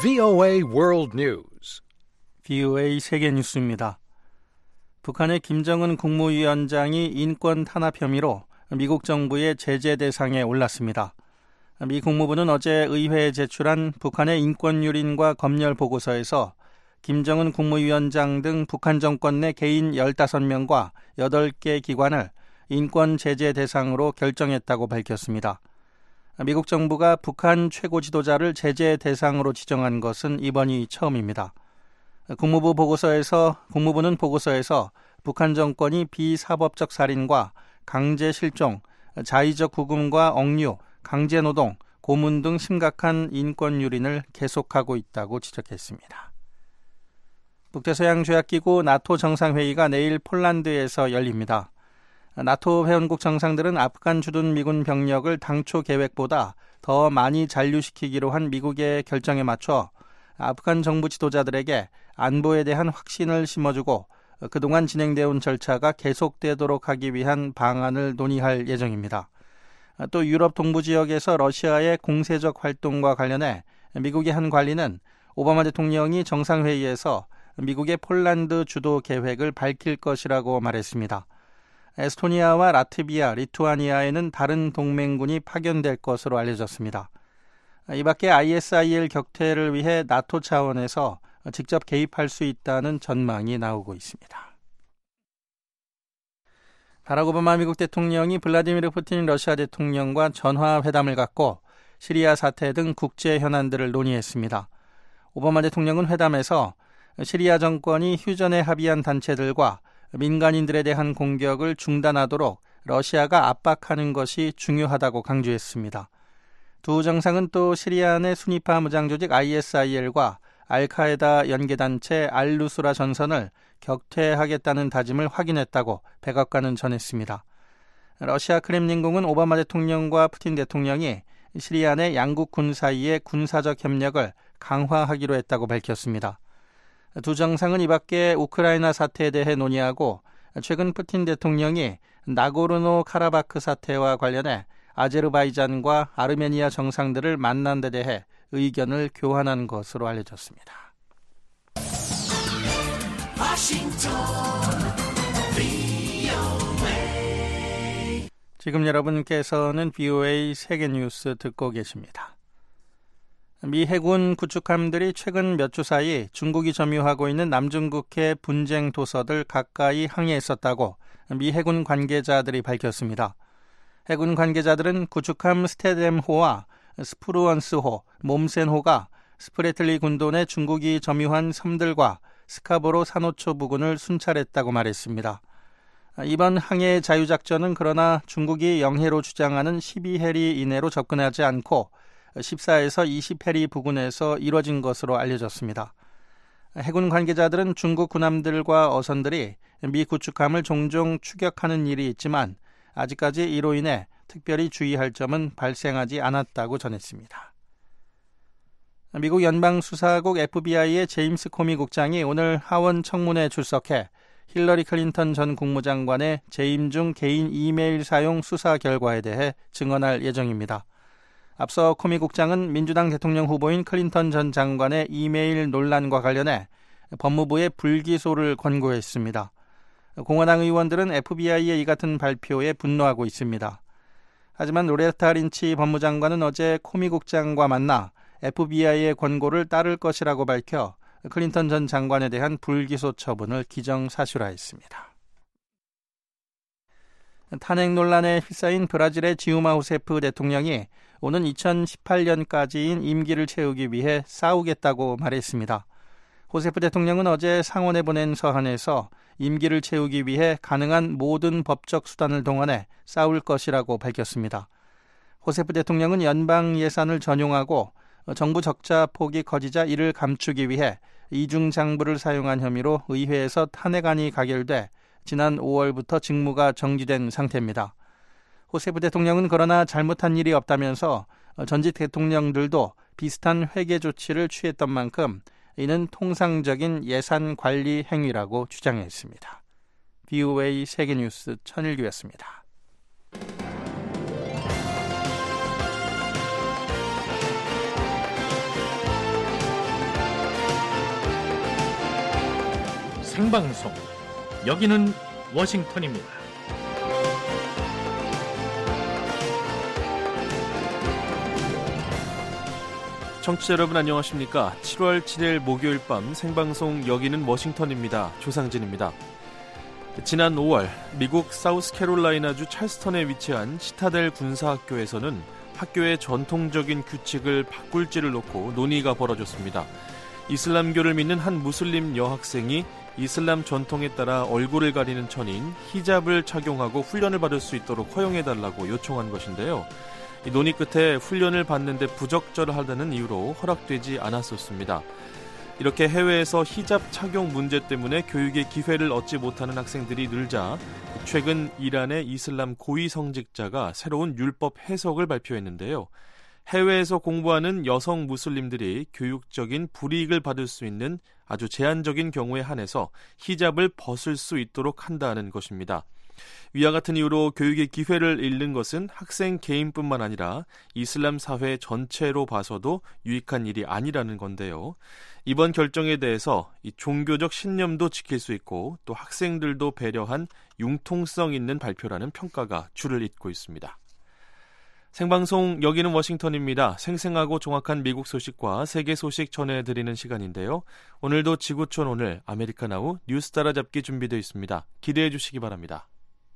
VOA World News. VOA 세계 뉴스입니다. 북한의 김정은 국무위원장이 인권 탄압 혐의로 미국 정부의 제재 대상에 올랐습니다. 미 국무부는 어제 의회에 제출한 북한의 인권 유린과 검열 보고서에서 김정은 국무위원장 등 북한 정권 내 개인 15명과 8개 기관을 인권 제재 대상으로 결정했다고 밝혔습니다. 미국 정부가 북한 최고 지도자를 제재 대상으로 지정한 것은 이번이 처음입니다. 국무부는 보고서에서 북한 정권이 비사법적 살인과 강제 실종, 자의적 구금과 억류, 강제 노동, 고문 등 심각한 인권 유린을 계속하고 있다고 지적했습니다. 북대서양조약기구 나토 정상회의가 내일 폴란드에서 열립니다. 나토 회원국 정상들은 아프간 주둔 미군 병력을 당초 계획보다 더 많이 잔류시키기로 한 미국의 결정에 맞춰 아프간 정부 지도자들에게 안보에 대한 확신을 심어주고 그동안 진행되어 온 절차가 계속되도록 하기 위한 방안을 논의할 예정입니다. 또 유럽 동부 지역에서 러시아의 공세적 활동과 관련해 미국의 한 관리는 오바마 대통령이 정상회의에서 미국의 폴란드 주도 계획을 밝힐 것이라고 말했습니다. 에스토니아와 라트비아, 리투아니아에는 다른 동맹군이 파견될 것으로 알려졌습니다. 이 밖에 ISIL 격퇴를 위해 나토 차원에서 직접 개입할 수 있다는 전망이 나오고 있습니다. 바락 오바마 미국 대통령이 블라디미르 푸틴 러시아 대통령과 전화회담을 갖고 시리아 사태 등 국제 현안들을 논의했습니다. 오바마 대통령은 회담에서 시리아 정권이 휴전에 합의한 단체들과 민간인들에 대한 공격을 중단하도록 러시아가 압박하는 것이 중요하다고 강조했습니다. 두 정상은 또 시리아 내 순위파 무장 조직 ISIL과 알카에다 연계단체 알누스라 전선을 격퇴하겠다는 다짐을 확인했다고 백악관은 전했습니다. 러시아 크렘린궁은 오바마 대통령과 푸틴 대통령이 시리아 내 양국 군 사이의 군사적 협력을 강화하기로 했다고 밝혔습니다. 두 정상은 이 밖에 우크라이나 사태에 대해 논의하고 최근 푸틴 대통령이 나고르노 카라바크 사태와 관련해 아제르바이잔과 아르메니아 정상들을 만난 데 대해 의견을 교환한 것으로 알려졌습니다. 지금 여러분께서는 VOA 세계 뉴스 듣고 계십니다. 미 해군 구축함들이 최근 몇 주 사이 중국이 점유하고 있는 남중국해 분쟁 도서들 가까이 항해했었다고 미 해군 관계자들이 밝혔습니다. 해군 관계자들은 구축함 스테뎀호와 스프루언스호, 몬센호가 스프레틀리 군도 내 중국이 점유한 섬들과 스카보로 산호초 부근을 순찰했다고 말했습니다. 이번 항해 자유작전은 그러나 중국이 영해로 주장하는 12해리 이내로 접근하지 않고 14에서 20해리 부근에서 이뤄진 것으로 알려졌습니다. 해군 관계자들은 중국 군함들과 어선들이 미 구축함을 종종 추격하는 일이 있지만 아직까지 이로 인해 특별히 주의할 점은 발생하지 않았다고 전했습니다. 미국 연방수사국 FBI의 제임스 코미 국장이 오늘 하원 청문회에 출석해 힐러리 클린턴 전 국무장관의 재임 중 개인 이메일 사용 수사 결과에 대해 증언할 예정입니다. 앞서 코미 국장은 민주당 대통령 후보인 클린턴 전 장관의 이메일 논란과 관련해 법무부에 불기소를 권고했습니다. 공화당 의원들은 FBI의 이 같은 발표에 분노하고 있습니다. 하지만 로레타 린치 법무장관은 어제 코미 국장과 만나 FBI의 권고를 따를 것이라고 밝혀 클린턴 전 장관에 대한 불기소 처분을 기정사실화했습니다. 탄핵 논란에 휩싸인 브라질의 지우마 후세프 대통령이 오는 2018년까지인 임기를 채우기 위해 싸우겠다고 말했습니다. 호세프 대통령은 어제 상원에 보낸 서한에서 임기를 채우기 위해 가능한 모든 법적 수단을 동원해 싸울 것이라고 밝혔습니다. 호세프 대통령은 연방 예산을 전용하고 정부 적자 폭이 커지자 이를 감추기 위해 이중장부를 사용한 혐의로 의회에서 탄핵안이 가결돼 지난 5월부터 직무가 정지된 상태입니다. 호세프 대통령은 그러나 잘못한 일이 없다면서 전직 대통령들도 비슷한 회계 조치를 취했던 만큼 이는 통상적인 예산 관리 행위라고 주장했습니다. VOA 세계뉴스 천일규였습니다. 생방송. 여기는 워싱턴입니다. 청취자 여러분 안녕하십니까? 7월 7일 목요일 밤 생방송 여기는 워싱턴입니다. 조상진입니다. 지난 5월 미국 사우스캐롤라이나주 찰스턴에 위치한 시타델 군사학교에서는 학교의 전통적인 규칙을 바꿀지를 놓고 논의가 벌어졌습니다. 이슬람교를 믿는 한 무슬림 여학생이 이슬람 전통에 따라 얼굴을 가리는 천인 히잡을 착용하고 훈련을 받을 수 있도록 허용해달라고 요청한 것인데요. 이 논의 끝에 훈련을 받는데 부적절하다는 이유로 허락되지 않았었습니다. 이렇게 해외에서 히잡 착용 문제 때문에 교육의 기회를 얻지 못하는 학생들이 늘자 최근 이란의 이슬람 고위 성직자가 새로운 율법 해석을 발표했는데요. 해외에서 공부하는 여성 무슬림들이 교육적인 불이익을 받을 수 있는 아주 제한적인 경우에 한해서 히잡을 벗을 수 있도록 한다는 것입니다. 위와 같은 이유로 교육의 기회를 잃는 것은 학생 개인뿐만 아니라 이슬람 사회 전체로 봐서도 유익한 일이 아니라는 건데요. 이번 결정에 대해서 이 종교적 신념도 지킬 수 있고 또 학생들도 배려한 융통성 있는 발표라는 평가가 줄을 잇고 있습니다. 생방송 여기는 워싱턴입니다. 생생하고 정확한 미국 소식과 세계 소식 전해드리는 시간인데요. 오늘도 지구촌 오늘 아메리카나우 뉴스 따라잡기 준비되어 있습니다. 기대해 주시기 바랍니다.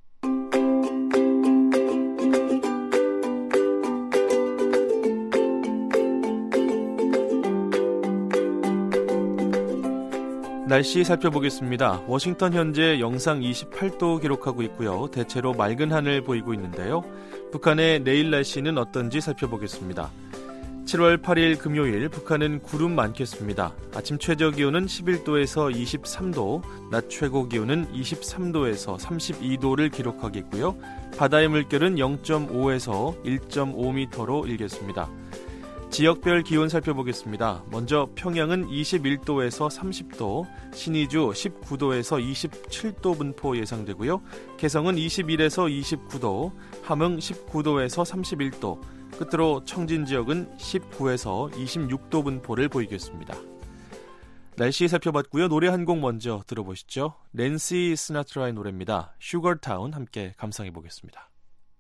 날씨 살펴보겠습니다. 워싱턴 현재 영상 28도 기록하고 있고요. 대체로 맑은 하늘 보이고 있는데요. 북한의 내일 날씨는 어떤지 살펴보겠습니다. 7월 8일 금요일 북한은 구름 많겠습니다. 아침 최저 기온은 11도에서 23도, 낮 최고 기온은 23도에서 32도를 기록하겠고요. 바다의 물결은 0.5에서 1.5m로 일겠습니다. 지역별 기온 살펴보겠습니다. 먼저 평양은 21도에서 30도, 신의주 19도에서 27도 분포 예상되고요. 개성은 21에서 29도, 함흥 19도에서 31도, 끝으로 청진 지역은 19에서 26도 분포를 보이겠습니다. 날씨 살펴봤고요. 노래 한 곡 먼저 들어보시죠. 낸시 시나트라의 노래입니다. 슈거타운 함께 감상해 보겠습니다.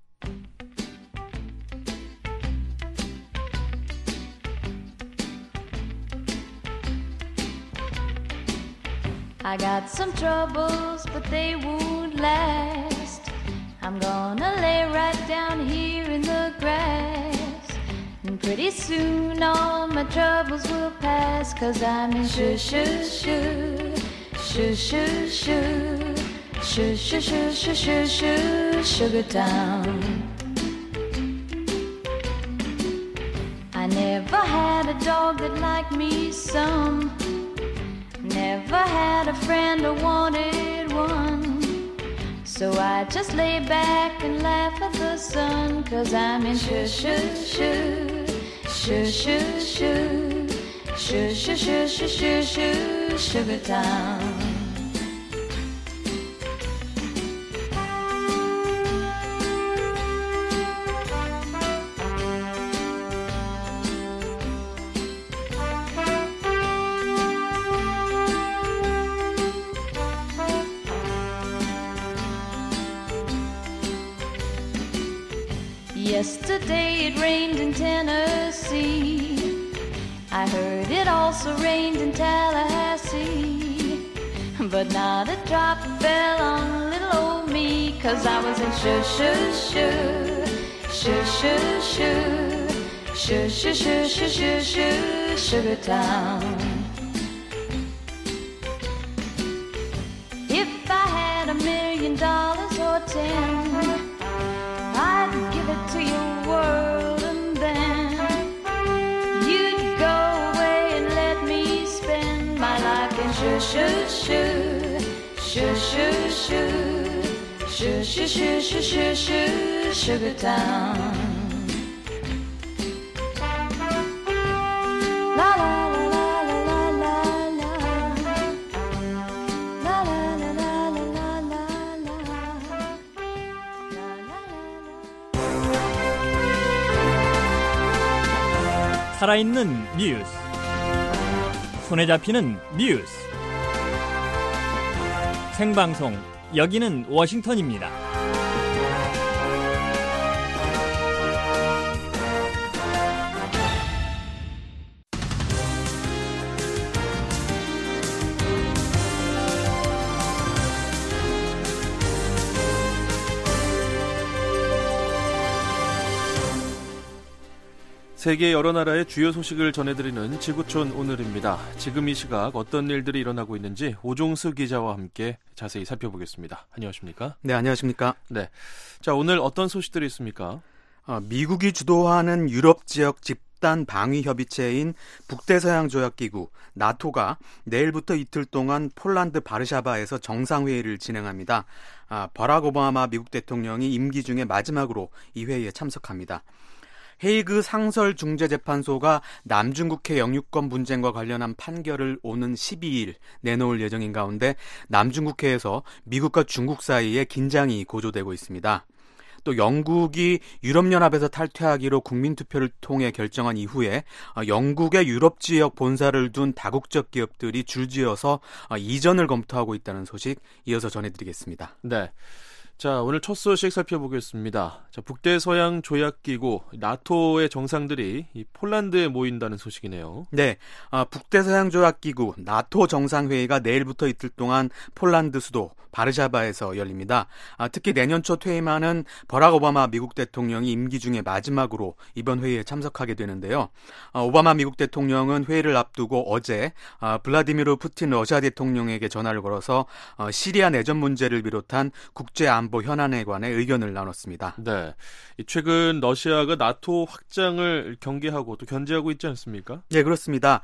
I got some troubles, but they won't last. I'm gonna lay right down here in the grass. And pretty soon all my troubles will pass. 'Cause I'm in Sugar Town. I never had a dog that liked me some. Never had a friend or wanted one. So I just lay back and laugh at the sun. 'Cause I'm in Sugar Town. Yesterday it rained in Tennessee. I heard it also rained in Tallahassee. But not a drop fell on little old me. 'Cause I was in Sugar Town. If I had $1 million or 10, I'd give it to your world, and then you'd go away and let me spend my life in Sugar Town. La la la la la la la. La la la la la la la. 살아있는 뉴스, 손에 잡히는 뉴스, 생방송 여기는 워싱턴입니다. 세계 여러 나라의 주요 소식을 전해드리는 지구촌 오늘입니다. 지금 이 시각 어떤 일들이 일어나고 있는지 오종수 기자와 함께 자세히 살펴보겠습니다. 안녕하십니까? 네, 안녕하십니까? 네. 자, 오늘 어떤 소식들이 있습니까? 미국이 주도하는 유럽 지역 집단 방위 협의체인 북대서양 조약기구 나토가 내일부터 이틀 동안 폴란드 바르샤바에서 정상회의를 진행합니다. 버락 오바마 미국 대통령이 임기 중에 마지막으로 이 회의에 참석합니다. 헤이그 상설중재재판소가 남중국해 영유권 분쟁과 관련한 판결을 오는 12일 내놓을 예정인 가운데 남중국해에서 미국과 중국 사이에 긴장이 고조되고 있습니다. 또 영국이 유럽연합에서 탈퇴하기로 국민투표를 통해 결정한 이후에 영국의 유럽 지역 본사를 둔 다국적 기업들이 줄지어서 이전을 검토하고 있다는 소식 이어서 전해드리겠습니다. 네. 자, 오늘 첫 소식 살펴보겠습니다. 자, 북대서양 조약기구 나토의 정상들이 이 폴란드에 모인다는 소식이네요. 네, 북대서양 조약기구 나토 정상회의가 내일부터 이틀 동안 폴란드 수도 바르샤바에서 열립니다. 특히 내년 초 퇴임하는 버락 오바마 미국 대통령이 임기 중에 마지막으로 이번 회의에 참석하게 되는데요. 오바마 미국 대통령은 회의를 앞두고 어제 블라디미르 푸틴 러시아 대통령에게 전화를 걸어서 시리아 내전 문제를 비롯한 국제 안보 현안에 관해 의견을 나눴습니다. 네, 최근 러시아가 나토 확장을 경계하고 또 견제하고 있지 않습니까? 네, 그렇습니다.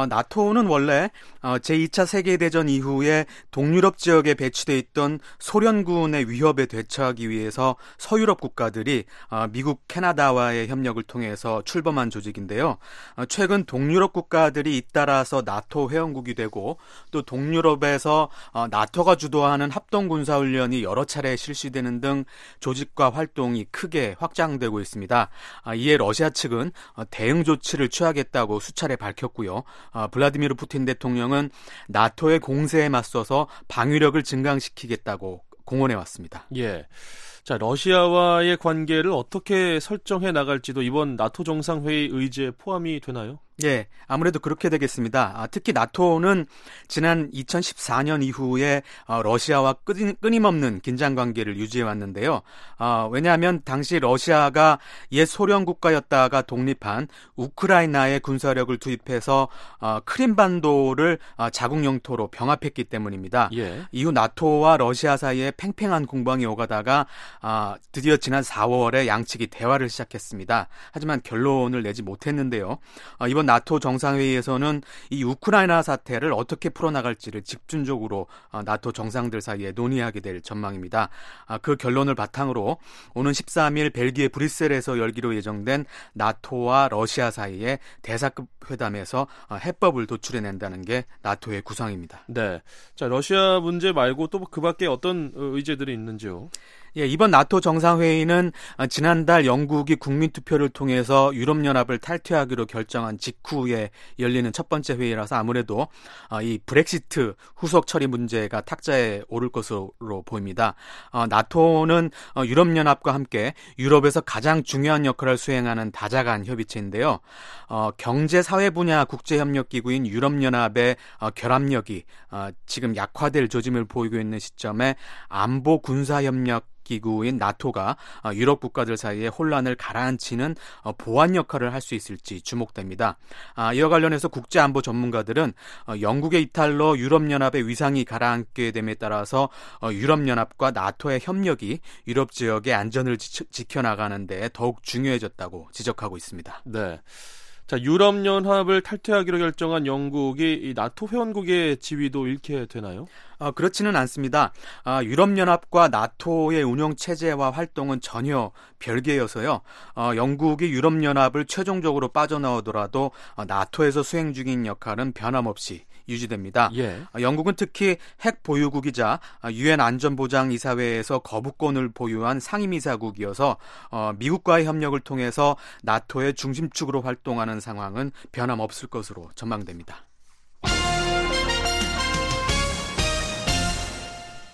나토는 원래 제2차 세계대전 이후에 동유럽 지역에 배치돼 있던 소련군의 위협에 대처하기 위해서 서유럽 국가들이 미국, 캐나다와의 협력을 통해서 출범한 조직인데요. 최근 동유럽 국가들이 잇따라서 나토 회원국이 되고 또 동유럽에서 나토가 주도하는 합동군사훈련이 여러 차례 실시되는 등 조직과 활동이 크게 확장되고 있습니다. 이에 러시아 측은 대응 조치를 취하겠다고 수차례 밝혔고요. 블라디미르 푸틴 대통령은 나토의 공세에 맞서서 방위력을 증강시키겠다고 공언해왔습니다. 예. 자, 러시아와의 관계를 어떻게 설정해 나갈지도 이번 나토 정상회의 의제에 포함이 되나요? 예, 아무래도 그렇게 되겠습니다. 특히 나토는 지난 2014년 이후에 러시아와 끊임없는 긴장 관계를 유지해 왔는데요. 왜냐하면 당시 러시아가 옛 소련 국가였다가 독립한 우크라이나에 군사력을 투입해서 크림반도를 자국 영토로 병합했기 때문입니다. 예. 이후 나토와 러시아 사이에 팽팽한 공방이 오가다가 드디어 지난 4월에 양측이 대화를 시작했습니다. 하지만 결론을 내지 못했는데요. 이번 나토 정상회의에서는 이 우크라이나 사태를 어떻게 풀어나갈지를 집중적으로 나토 정상들 사이에 논의하게 될 전망입니다. 그 결론을 바탕으로 오는 13일 벨기에 브뤼셀에서 열기로 예정된 나토와 러시아 사이의 대사급 회담에서 해법을 도출해낸다는 게 나토의 구상입니다. 네. 자, 러시아 문제 말고 또 그 밖에 어떤 의제들이 있는지요? 예, 이번 나토 정상회의는 지난달 영국이 국민투표를 통해서 유럽연합을 탈퇴하기로 결정한 직후에 열리는 첫 번째 회의라서 아무래도 이 브렉시트 후속 처리 문제가 탁자에 오를 것으로 보입니다. 나토는 유럽연합과 함께 유럽에서 가장 중요한 역할을 수행하는 다자간 협의체인데요. 경제 사회 분야 국제협력기구인 유럽연합의 결합력이 지금 약화될 조짐을 보이고 있는 시점에 안보 군사협력 기구인 나토가 유럽 국가들 사이에 혼란을 가라앉히는 보완 역할을 할 수 있을지 주목됩니다. 이와 관련해서 국제안보 전문가들은 영국의 이탈로 유럽연합의 위상이 가라앉게 됨에 따라서 유럽연합과 나토의 협력이 유럽 지역의 안전을 지켜나가는 데 더욱 중요해졌다고 지적하고 있습니다. 네. 자, 유럽연합을 탈퇴하기로 결정한 영국이 이 나토 회원국의 지위도 잃게 되나요? 그렇지는 않습니다. 유럽연합과 나토의 운영체제와 활동은 전혀 별개여서요. 영국이 유럽연합을 최종적으로 빠져나오더라도 나토에서 수행 중인 역할은 변함없이 유지됩니다. 예. 영국은 특히 핵 보유국이자 유엔 안전보장이사회에서 거부권을 보유한 상임이사국이어서 미국과의 협력을 통해서 나토의 중심축으로 활동하는 상황은 변함없을 것으로 전망됩니다.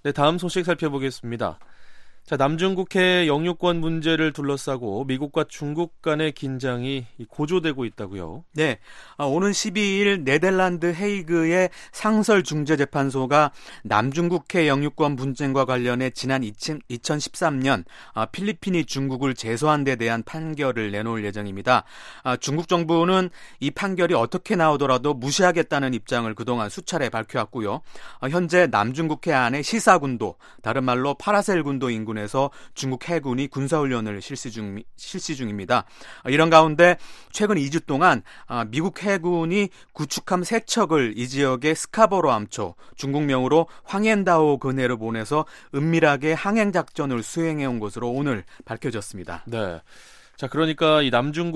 네, 다음 소식 살펴보겠습니다. 자, 남중국해 영유권 문제를 둘러싸고 미국과 중국 간의 긴장이 고조되고 있다고요. 네, 오는 12일 네덜란드 헤이그의 상설중재재판소가 남중국해 영유권 분쟁과 관련해 지난 2013년 필리핀이 중국을 제소한 데 대한 판결을 내놓을 예정입니다. 중국 정부는 이 판결이 어떻게 나오더라도 무시하겠다는 입장을 그동안 수차례 밝혀왔고요. 현재 남중국해 안에 시사군도, 다른 말로 파라셀군도 인근 에서 중국 해군이 군사훈련을 실시 중입니다. 이런 가운데 최근 2주 동안 미국 해군이 구축함 3척을 이 지역의 스카보로 암초, 중국명으로 황옌다오 근해로 보내서 은밀하게 항행작전을 수행해온 것으로 오늘 밝혀졌습니다. 네. 자, 그러니까 이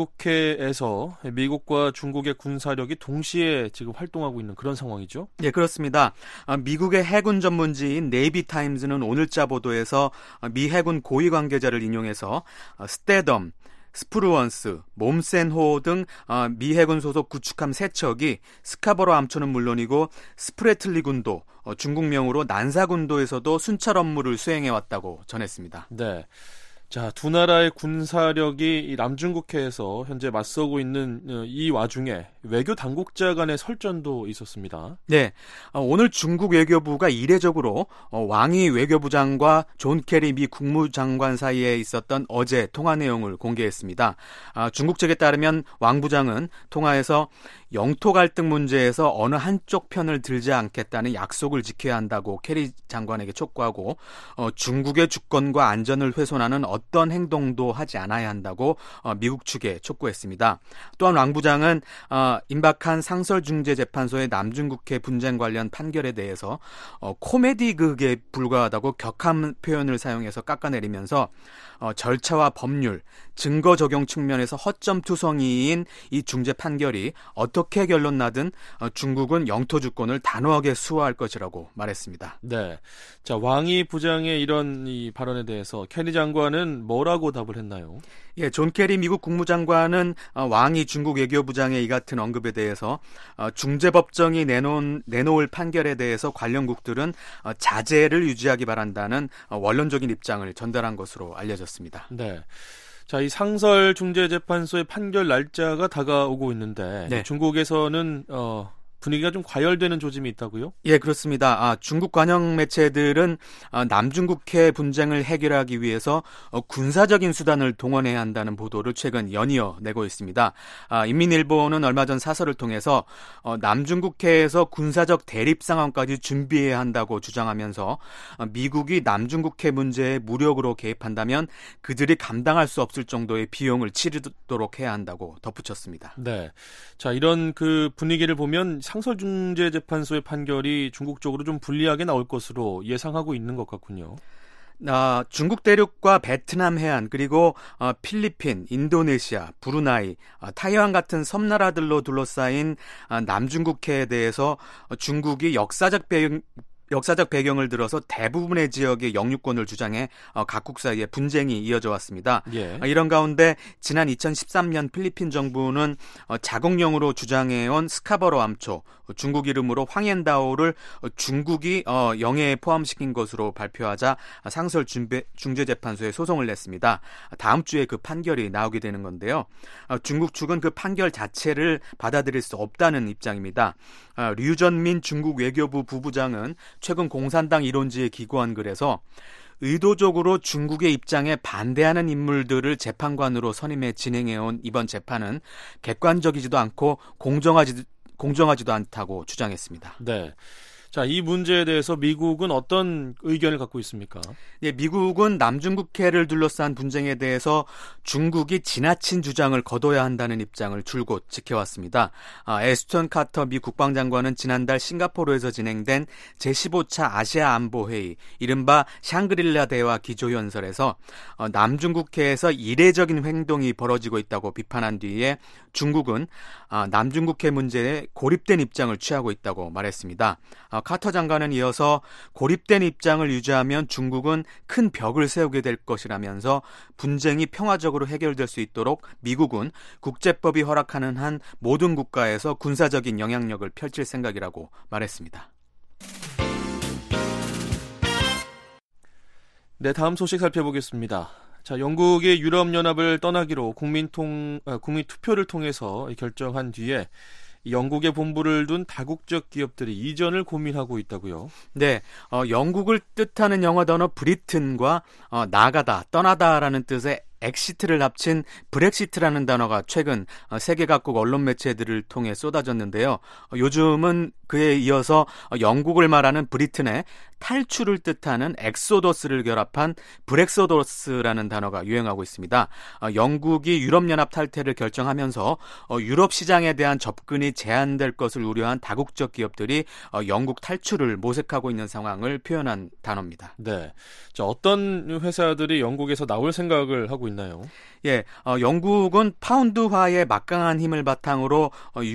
남중국해에서 미국과 중국의 군사력이 동시에 지금 활동하고 있는 그런 상황이죠? 네, 그렇습니다. 미국의 해군 전문지인 네이비타임즈는 오늘자 보도에서 미 해군 고위 관계자를 인용해서 스테덤, 스프루언스, 몬센호 등 미 해군 소속 구축함 3척이 스카보로 암초는 물론이고 스프레틀리 군도, 중국명으로 난사군도에서도 순찰 업무를 수행해왔다고 전했습니다. 네. 자, 두 나라의 군사력이 이 남중국해에서 현재 맞서고 있는 이 와중에 외교 당국자 간의 설전도 있었습니다. 네, 오늘 중국 외교부가 이례적으로 왕이 외교부장과 존 케리 미 국무장관 사이에 있었던 어제 통화 내용을 공개했습니다. 중국 측에 따르면 왕 부장은 통화에서 영토 갈등 문제에서 어느 한쪽 편을 들지 않겠다는 약속을 지켜야 한다고 케리 장관에게 촉구하고 중국의 주권과 안전을 훼손하는 어떤 행동도 하지 않아야 한다고 미국 측에 촉구했습니다. 또한 왕 부장은 임박한 상설중재재판소의 남중국해 분쟁 관련 판결에 대해서 코미디극에 불과하다고 격한 표현을 사용해서 깎아내리면서 절차와 법률, 증거 적용 측면에서 허점투성이인 이 중재 판결이 어떻게 결론 나든 중국은 영토 주권을 단호하게 수호할 것이라고 말했습니다. 네, 자, 왕이 부장의 이런 이 발언에 대해서 케리 장관은 뭐라고 답을 했나요? 예, 존 케리 미국 국무장관은 왕이 중국 외교부장의 이 같은 언급에 대해서 중재법정이 내놓을 판결에 대해서 관련국들은 자제를 유지하기 바란다는 원론적인 입장을 전달한 것으로 알려졌습니다. 네. 자, 이 상설중재재판소의 판결 날짜가 다가오고 있는데 네. 중국에서는 분위기가 좀 과열되는 조짐이 있다고요? 예, 그렇습니다. 중국 관영 매체들은 남중국해 분쟁을 해결하기 위해서 군사적인 수단을 동원해야 한다는 보도를 최근 연이어 내고 있습니다. 인민일보는 얼마 전 사설을 통해서 남중국해에서 군사적 대립 상황까지 준비해야 한다고 주장하면서 미국이 남중국해 문제에 무력으로 개입한다면 그들이 감당할 수 없을 정도의 비용을 치르도록 해야 한다고 덧붙였습니다. 네. 자, 이런 그 분위기를 보면 상설중재재판소의 판결이 중국 쪽으로 좀 불리하게 나올 것으로 예상하고 있는 것 같군요. 중국 대륙과 베트남 해안 그리고 필리핀, 인도네시아, 브루나이, 타이완 같은 섬나라들로 둘러싸인 남중국해에 대해서 중국이 역사적 배경을 들어서 대부분의 지역의 영유권을 주장해 각국 사이에 분쟁이 이어져 왔습니다. 예. 이런 가운데 지난 2013년 필리핀 정부는 자국령으로 주장해온 스카보로 암초, 중국 이름으로 황옌다오를 중국이 영해에 포함시킨 것으로 발표하자 상설중재재판소에 소송을 냈습니다. 다음 주에 그 판결이 나오게 되는 건데요. 중국 측은 그 판결 자체를 받아들일 수 없다는 입장입니다. 류전민 중국 외교부 부부장은 최근 공산당 이론지에 기고한 글에서 의도적으로 중국의 입장에 반대하는 인물들을 재판관으로 선임해 진행해온 이번 재판은 객관적이지도 않고 공정하지도 않다고 주장했습니다. 네. 자, 이 문제에 대해서 미국은 어떤 의견을 갖고 있습니까? 예, 미국은 남중국해를 둘러싼 분쟁에 대해서 중국이 지나친 주장을 거둬야 한다는 입장을 줄곧 지켜왔습니다. 에스턴 카터 미 국방장관은 지난달 싱가포르에서 진행된 제15차 아시아 안보회의, 이른바 샹그릴라 대화 기조연설에서 남중국해에서 이례적인 행동이 벌어지고 있다고 비판한 뒤에 중국은 남중국해 문제에 고립된 입장을 취하고 있다고 말했습니다. 카터 장관은 이어서 고립된 입장을 유지하면 중국은 큰 벽을 세우게 될 것이라면서 분쟁이 평화적으로 해결될 수 있도록 미국은 국제법이 허락하는 한 모든 국가에서 군사적인 영향력을 펼칠 생각이라고 말했습니다. 네, 다음 소식 살펴보겠습니다. 자, 영국이 유럽연합을 떠나기로 국민 투표를 통해서 결정한 뒤에 영국의 본부를 둔 다국적 기업들이 이전을 고민하고 있다고요? 네, 영국을 뜻하는 영어 단어 브리튼과 나가다, 떠나다라는 뜻의 엑시트를 합친 브렉시트라는 단어가 최근 세계 각국 언론 매체들을 통해 쏟아졌는데요. 요즘은 그에 이어서 영국을 말하는 브리튼의 탈출을 뜻하는 엑소더스를 결합한 브렉소더스라는 단어가 유행하고 있습니다. 영국이 유럽연합 탈퇴를 결정하면서 유럽 시장에 대한 접근이 제한될 것을 우려한 다국적 기업들이 영국 탈출을 모색하고 있는 상황을 표현한 단어입니다. 네, 자, 어떤 회사들이 영국에서 나올 생각을 하고 있나요? 예, 영국은 파운드화의 막강한 힘을 바탕으로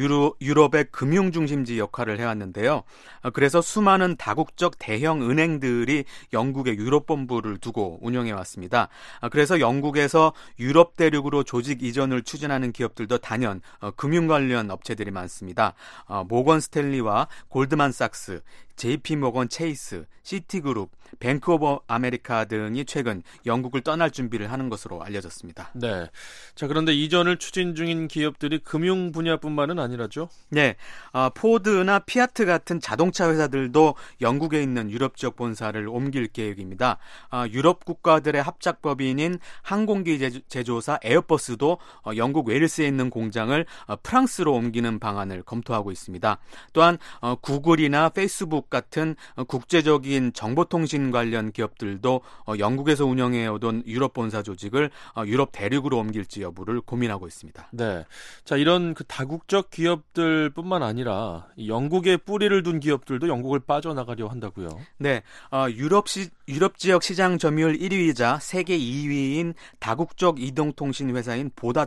유럽의 금융 중심지 역할을 해왔는데요. 그래서 수많은 다국적 대형 은행들이 영국의 유럽 본부를 두고 운영해왔습니다. 그래서 영국에서 유럽 대륙으로 조직 이전을 추진하는 기업들도 단연 금융 관련 업체들이 많습니다. 모건 스탠리와 골드만삭스, JP모건 체이스, 시티그룹, 뱅크 오브 아메리카 등이 최근 영국을 떠날 준비를 하는 것으로 알려졌습니다. 네. 자, 그런데 이전을 추진 중인 기업들이 금융 분야뿐만은 아니라죠? 네. 포드나 피아트 같은 자동차 회사들도 영국에 있는 유럽 지역 본사를 옮길 계획입니다. 유럽 국가들의 합작법인인 항공기 제조사 에어버스도 영국 웨일스에 있는 공장을 프랑스로 옮기는 방안을 검토하고 있습니다. 또한 구글이나 페이스북 같은 국제적인 정보통신 관련 기업들도 영국에서 운영해오던 유럽 본사 조직을 유럽 대륙으로 옮길지 여부를 고민하고 있습니다. 네, 자, 이런 그 다국적 기업들뿐만 아니라 영국에 뿌리를 둔 기업들도 영국을 빠져나가려 한다고요? 네, 유럽 지역 시장 점유율 1위이자 세계 2위인 다국적 이동통신 회사인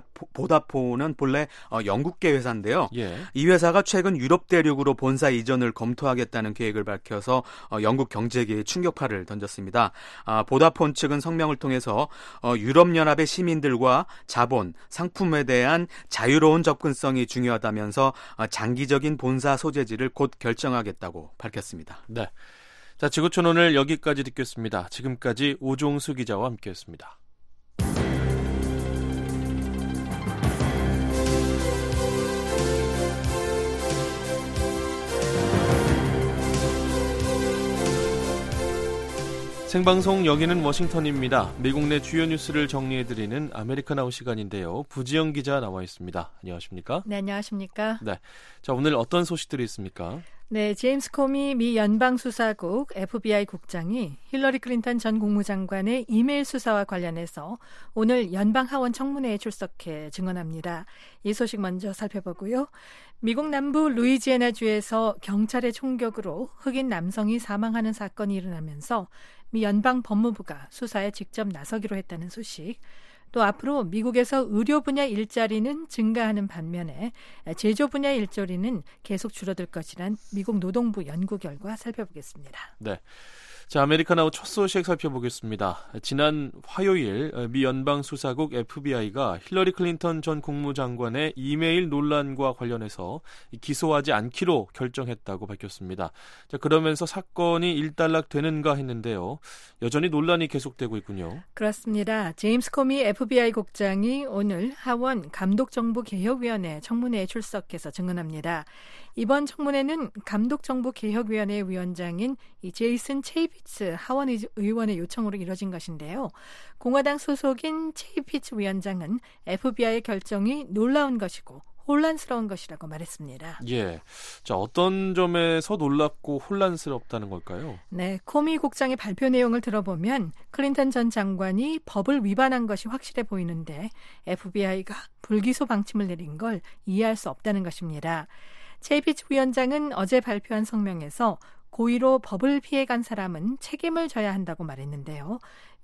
보다폰은 본래 영국계 회사인데요. 예. 이 회사가 최근 유럽 대륙으로 본사 이전을 검토하겠다는 계획을 밝혀서 영국 경제계에 충격파를 던졌습니다. 보다폰 측은 성명을 통해서 유럽연합의 시민들과 자본, 상품에 대한 자유로운 접근성이 중요하다면서 장기적인 본사 소재지를 곧 결정하겠다고 밝혔습니다. 네, 자, 지구촌 오늘 여기까지 듣겠습니다. 지금까지 오종수 기자와 함께했습니다. 생방송 여기는 워싱턴입니다. 미국 내 주요 뉴스를 정리해드리는 아메리카나우 시간인데요. 부지영 기자 나와 있습니다. 안녕하십니까? 네, 안녕하십니까? 네, 자, 오늘 어떤 소식들이 있습니까? 네, 제임스 코미 미 연방수사국 FBI 국장이 힐러리 클린턴 전 국무장관의 이메일 수사와 관련해서 오늘 연방하원 청문회에 출석해 증언합니다. 이 소식 먼저 살펴보고요. 미국 남부 루이지애나주에서 경찰의 총격으로 흑인 남성이 사망하는 사건이 일어나면서 미 연방 법무부가 수사에 직접 나서기로 했다는 소식, 또 앞으로 미국에서 의료 분야 일자리는 증가하는 반면에 제조 분야 일자리는 계속 줄어들 것이란 미국 노동부 연구 결과 살펴보겠습니다. 네, 자, 아메리카나우 첫 소식 살펴보겠습니다. 지난 화요일 미 연방수사국 FBI가 힐러리 클린턴 전 국무장관의 이메일 논란과 관련해서 기소하지 않기로 결정했다고 밝혔습니다. 자, 그러면서 사건이 일단락되는가 했는데요. 여전히 논란이 계속되고 있군요. 그렇습니다. 제임스 코미 FBI 국장이 오늘 하원 감독정부개혁위원회 청문회에 출석해서 증언합니다. 이번 청문회는 감독정부개혁위원회 위원장인 제이슨 체이피츠 하원 의원의 요청으로 이뤄진 것인데요. 공화당 소속인 체이피츠 위원장은 FBI의 결정이 놀라운 것이고 혼란스러운 것이라고 말했습니다. 예, 자, 어떤 점에서 놀랍고 혼란스럽다는 걸까요? 네, 코미 국장의 발표 내용을 들어보면 클린턴 전 장관이 법을 위반한 것이 확실해 보이는데 FBI가 불기소 방침을 내린 걸 이해할 수 없다는 것입니다. 체이피츠 위원장은 어제 발표한 성명에서 고의로 법을 피해간 사람은 책임을 져야 한다고 말했는데요.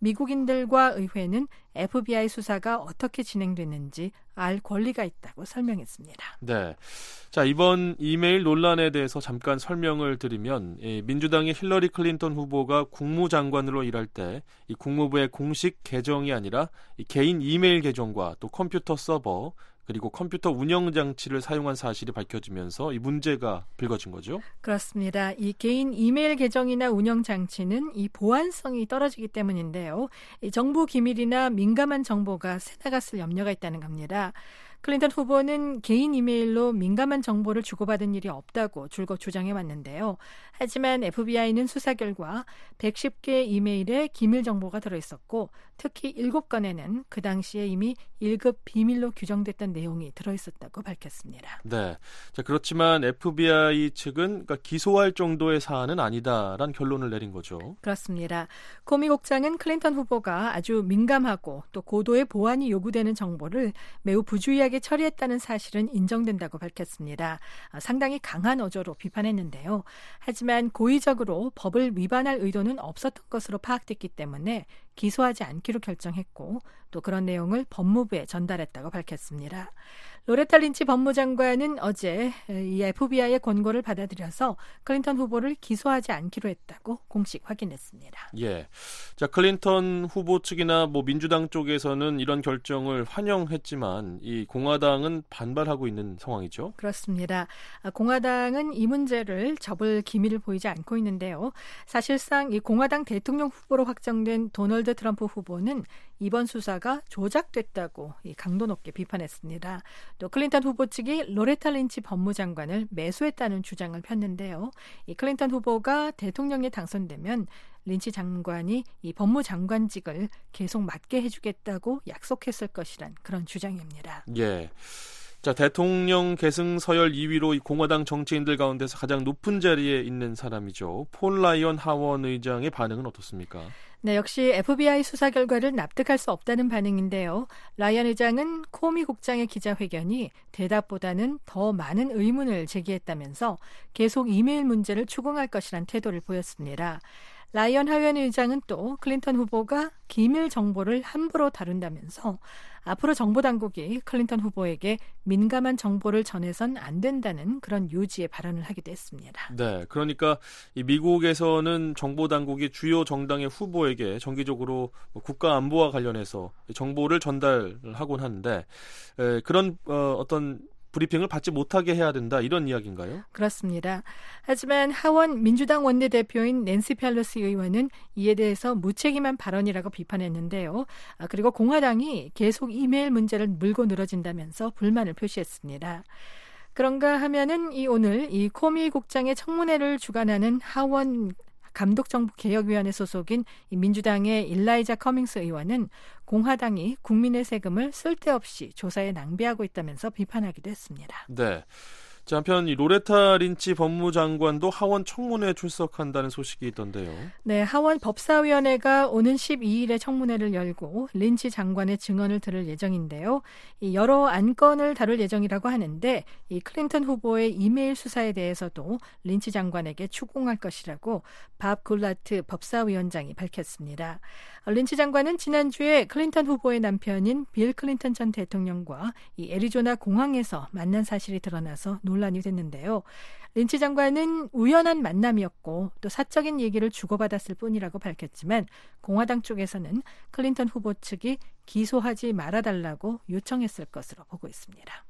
미국인들과 의회는 FBI 수사가 어떻게 진행됐는지 알 권리가 있다고 설명했습니다. 네. 자, 이번 이메일 논란에 대해서 잠깐 설명을 드리면 민주당의 힐러리 클린턴 후보가 국무장관으로 일할 때 이 국무부의 공식 계정이 아니라 이 개인 이메일 계정과 또 컴퓨터 서버 그리고 컴퓨터 운영 장치를 사용한 사실이 밝혀지면서 이 문제가 불거진 거죠? 그렇습니다. 이 개인 이메일 계정이나 운영 장치는 이 보안성이 떨어지기 때문인데요. 이 정부 기밀이나 민감한 정보가 새나갔을 염려가 있다는 겁니다. 클린턴 후보는 개인 이메일로 민감한 정보를 주고받은 일이 없다고 줄곧 주장해 왔는데요. 하지만 FBI는 수사 결과 110개 이메일에 기밀 정보가 들어있었고 특히 7건에는 그 당시에 이미 1급 비밀로 규정됐던 내용이 들어있었다고 밝혔습니다. 네. 자, 그렇지만 FBI 측은 그러니까 기소할 정도의 사안은 아니다라는 결론을 내린 거죠. 그렇습니다. 코미 국장은 클린턴 후보가 아주 민감하고 또 고도의 보안이 요구되는 정보를 매우 부주의하게 처리했다는 사실은 인정된다고 밝혔습니다. 상당히 강한 어조로 비판했는데요. 하지만 고의적으로 법을 위반할 의도는 없었던 것으로 파악됐기 때문에 기소하지 않기로 결정했고 또 그런 내용을 법무부에 전달했다고 밝혔습니다. 로레타 린치 법무장관은 어제 이 FBI의 권고를 받아들여서 클린턴 후보를 기소하지 않기로 했다고 공식 확인했습니다. 예. 자, 클린턴 후보 측이나 민주당 쪽에서는 이런 결정을 환영했지만 이 공화당은 반발하고 있는 상황이죠. 그렇습니다. 공화당은 이 문제를 접을 기미를 보이지 않고 있는데요. 사실상 이 공화당 대통령 후보로 확정된 도널드 트럼프 후보는 이번 수사가 조작됐다고 강도 높게 비판했습니다. 또 클린턴 후보 측이 로레타 린치 법무장관을 매수했다는 주장을 폈는데요. 이 클린턴 후보가 대통령에 당선되면 린치 장관이 이 법무장관직을 계속 맡게 해주겠다고 약속했을 것이란 그런 주장입니다. 예. 자, 대통령 계승 서열 2위로 이 공화당 정치인들 가운데서 가장 높은 자리에 있는 사람이죠. 폴 라이언 하원 의장의 반응은 어떻습니까? 네, 역시 FBI 수사 결과를 납득할 수 없다는 반응인데요. 라이언 의장은 코미 국장의 기자회견이 대답보다는 더 많은 의문을 제기했다면서 계속 이메일 문제를 추궁할 것이란 태도를 보였습니다. 라이언 하원 의장은 또 클린턴 후보가 기밀 정보를 함부로 다룬다면서 앞으로 정보당국이 클린턴 후보에게 민감한 정보를 전해선 안 된다는 그런 요지의 발언을 하기도 했습니다. 네, 그러니까 이 미국에서는 정보당국이 주요 정당의 후보에게 정기적으로 국가 안보와 관련해서 정보를 전달하곤 하는데 그런 어떤 브리핑을 받지 못하게 해야 된다 이런 이야기인가요? 그렇습니다. 하지만 하원 민주당 원내대표인 낸시 펠로시 의원은 이에 대해서 무책임한 발언이라고 비판했는데요. 그리고 공화당이 계속 이메일 문제를 물고 늘어진다면서 불만을 표시했습니다. 그런가 하면은 오늘 이 코미 국장의 청문회를 주관하는 하원 감독정부개혁위원회 소속인 민주당의 일라이자 커밍스 의원은 공화당이 국민의 세금을 쓸데없이 조사에 낭비하고 있다면서 비판하기도 했습니다. 네. 자, 한편 이 로레타 린치 법무장관도 하원 청문회에 출석한다는 소식이 있던데요. 네, 하원 법사위원회가 오는 12일에 청문회를 열고 린치 장관의 증언을 들을 예정인데요. 이 여러 안건을 다룰 예정이라고 하는데 이 클린턴 후보의 이메일 수사에 대해서도 린치 장관에게 추궁할 것이라고 밥 굴라트 법사위원장이 밝혔습니다. 린치 장관은 지난주에 클린턴 후보의 남편인 빌 클린턴 전 대통령과 이 애리조나 공항에서 만난 사실이 드러나서 논란이 됐는데요. 린치 장관은 우연한 만남이었고 또 사적인 얘기를 주고받았을 뿐이라고 밝혔지만 공화당 쪽에서는 클린턴 후보 측이 기소하지 말아달라고 요청했을 것으로 보고 있습니다.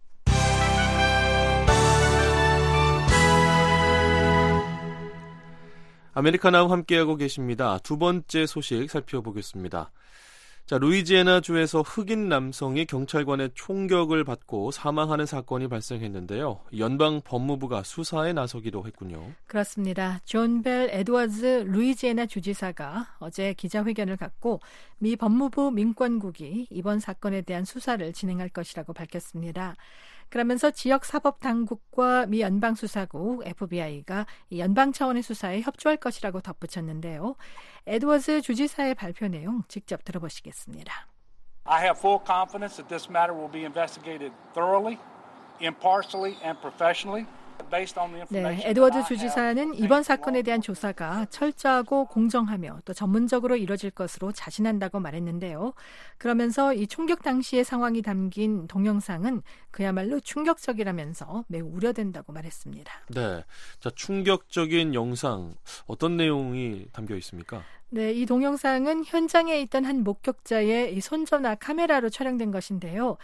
아메리카나와 함께하고 계십니다. 두 번째 소식 살펴보겠습니다. 자, 루이지애나주에서 흑인 남성이 경찰관의 총격을 받고 사망하는 사건이 발생했는데요. 연방 법무부가 수사에 나서기로 했군요. 그렇습니다. 존 벨 에드워즈 루이지애나 주지사가 어제 기자회견을 갖고 미 법무부 민권국이 이번 사건에 대한 수사를 진행할 것이라고 밝혔습니다. 그러면서 지역 사법 당국과 미 연방수사국 FBI가 연방 차원의 수사에 협조할 것이라고 덧붙였는데요. 에드워즈 주지사의 발표 내용 직접 들어보시겠습니다. I have full confidence that this matter will be investigated thoroughly, impartially and professionally. 네, 에드워드 주지사는 이번 사건에 대한 조사가 철저하고 공정하며 또 전문적으로 이뤄질 것으로 자신한다고 말했는데요. 그러면서 이 총격 당시의 상황이 담긴 동영상은 그야말로 충격적이라면서 매우 우려된다고 말했습니다. 네, 자, 충격적인 영상 어떤 내용이 담겨 있습니까? 네, 이 동영상은 현장에 있던 한 목격자의 이 손전화 카메라로 촬영된 것인데요.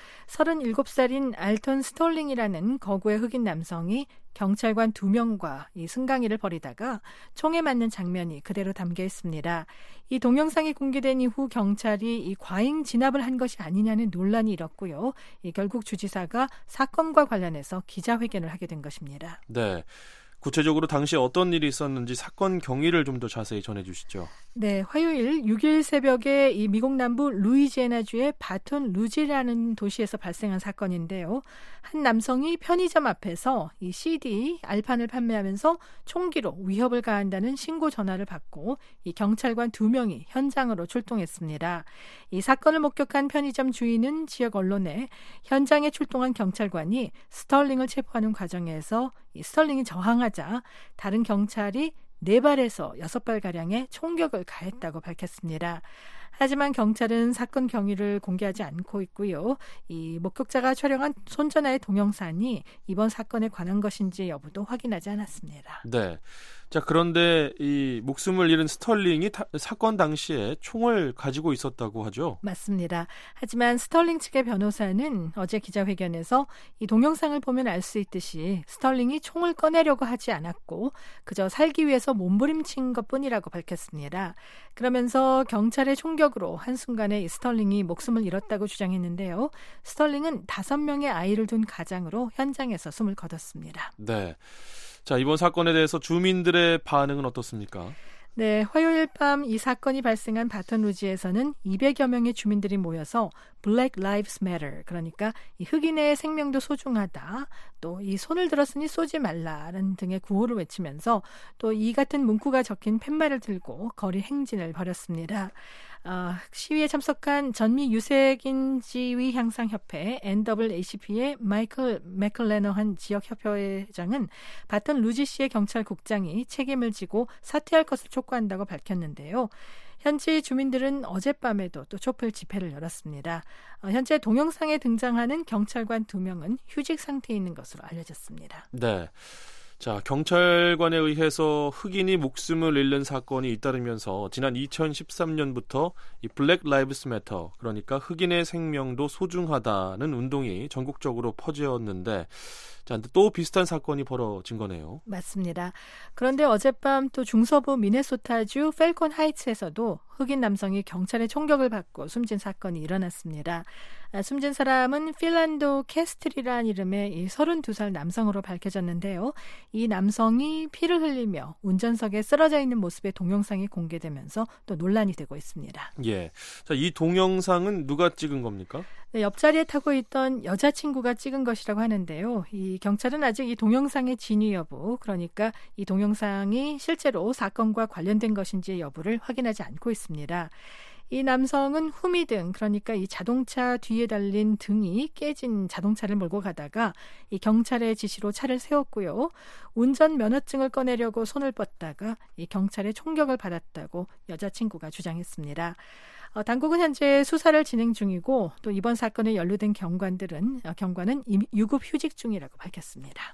37살인 알턴 스톨링이라는 거구의 흑인 남성이 경찰관 2명과 이 승강이를 벌이다가 총에 맞는 장면이 그대로 담겨 있습니다. 이 동영상이 공개된 이후 경찰이 이 과잉 진압을 한 것이 아니냐는 논란이 일었고요. 결국 주지사가 사건과 관련해서 기자회견을 하게 된 것입니다. 네. 구체적으로 당시 어떤 일이 있었는지 사건 경위를 좀 더 자세히 전해주시죠. 네, 화요일 6일 새벽에 이 미국 남부 루이지애나주의 바톤 루지라는 도시에서 발생한 사건인데요. 한 남성이 편의점 앞에서 이 CD, 알판을 판매하면서 총기로 위협을 가한다는 신고 전화를 받고 이 경찰관 2명이 현장으로 출동했습니다. 이 사건을 목격한 편의점 주인은 지역 언론에 현장에 출동한 경찰관이 스털링을 체포하는 과정에서 이 스털링이 저항하자 다른 경찰이 4발에서 6발가량의 총격을 가했다고 밝혔습니다. 하지만 경찰은 사건 경위를 공개하지 않고 있고요. 이 목격자가 촬영한 손전화의 동영상이 이번 사건에 관한 것인지 여부도 확인하지 않았습니다. 네. 자, 그런데 이 목숨을 잃은 스털링이 사건 당시에 총을 가지고 있었다고 하죠? 맞습니다. 하지만 스털링 측의 변호사는 어제 기자회견에서 이 동영상을 보면 알 수 있듯이 스털링이 총을 꺼내려고 하지 않았고 그저 살기 위해서 몸부림친 것뿐이라고 밝혔습니다. 그러면서 경찰의 총격으로 한순간에 이 스털링이 목숨을 잃었다고 주장했는데요. 스털링은 5명의 아이를 둔 가장으로 현장에서 숨을 거뒀습니다. 네. 자, 이번 사건에 대해서 주민들의 반응은 어떻습니까? 네, 화요일 밤 이 사건이 발생한 바톤루지에서는 200여 명의 주민들이 모여서 Black Lives Matter, 그러니까 이 흑인의 생명도 소중하다, 또 이 손을 들었으니 쏘지 말라라는 등의 구호를 외치면서 또 이 같은 문구가 적힌 팻말을 들고 거리 행진을 벌였습니다. 시위에 참석한 전미 유색인 지위 향상 협회 NAACP의 마이클 맥클레너한 지역협회장은 바톤 루지시의 경찰국장이 책임을 지고 사퇴할 것을 촉구한다고 밝혔는데요. 현지 주민들은 어젯밤에도 또 촛불 집회를 열었습니다. 현재 동영상에 등장하는 경찰관 2명은 휴직 상태에 있는 것으로 알려졌습니다. 네. 자, 경찰관에 의해서 흑인이 목숨을 잃는 사건이 잇따르면서 지난 2013년부터 이 블랙 라이브스 매터, 그러니까 흑인의 생명도 소중하다는 운동이 전국적으로 퍼졌는데, 자, 또 비슷한 사건이 벌어진 거네요. 맞습니다. 그런데 어젯밤 또 중서부 미네소타주 펠콘 하이츠에서도 흑인 남성이 경찰의 총격을 받고 숨진 사건이 일어났습니다. 숨진 사람은 필란도 캐스트리라는 이름의 이 32살 남성으로 밝혀졌는데요. 이 남성이 피를 흘리며 운전석에 쓰러져 있는 모습의 동영상이 공개되면서 또 논란이 되고 있습니다. 예. 자, 이 동영상은 누가 찍은 겁니까? 네, 옆자리에 타고 있던 여자친구가 찍은 것이라고 하는데요. 이 경찰은 아직 이 동영상의 진위 여부, 그러니까 이 동영상이 실제로 사건과 관련된 것인지 여부를 확인하지 않고 있습니다. 이 남성은 후미등, 그러니까 이 자동차 뒤에 달린 등이 깨진 자동차를 몰고 가다가 이 경찰의 지시로 차를 세웠고요. 운전 면허증을 꺼내려고 손을 뻗다가 이 경찰의 총격을 받았다고 여자친구가 주장했습니다. 당국은 현재 수사를 진행 중이고 또 이번 사건에 연루된 경관은 유급 휴직 중이라고 밝혔습니다.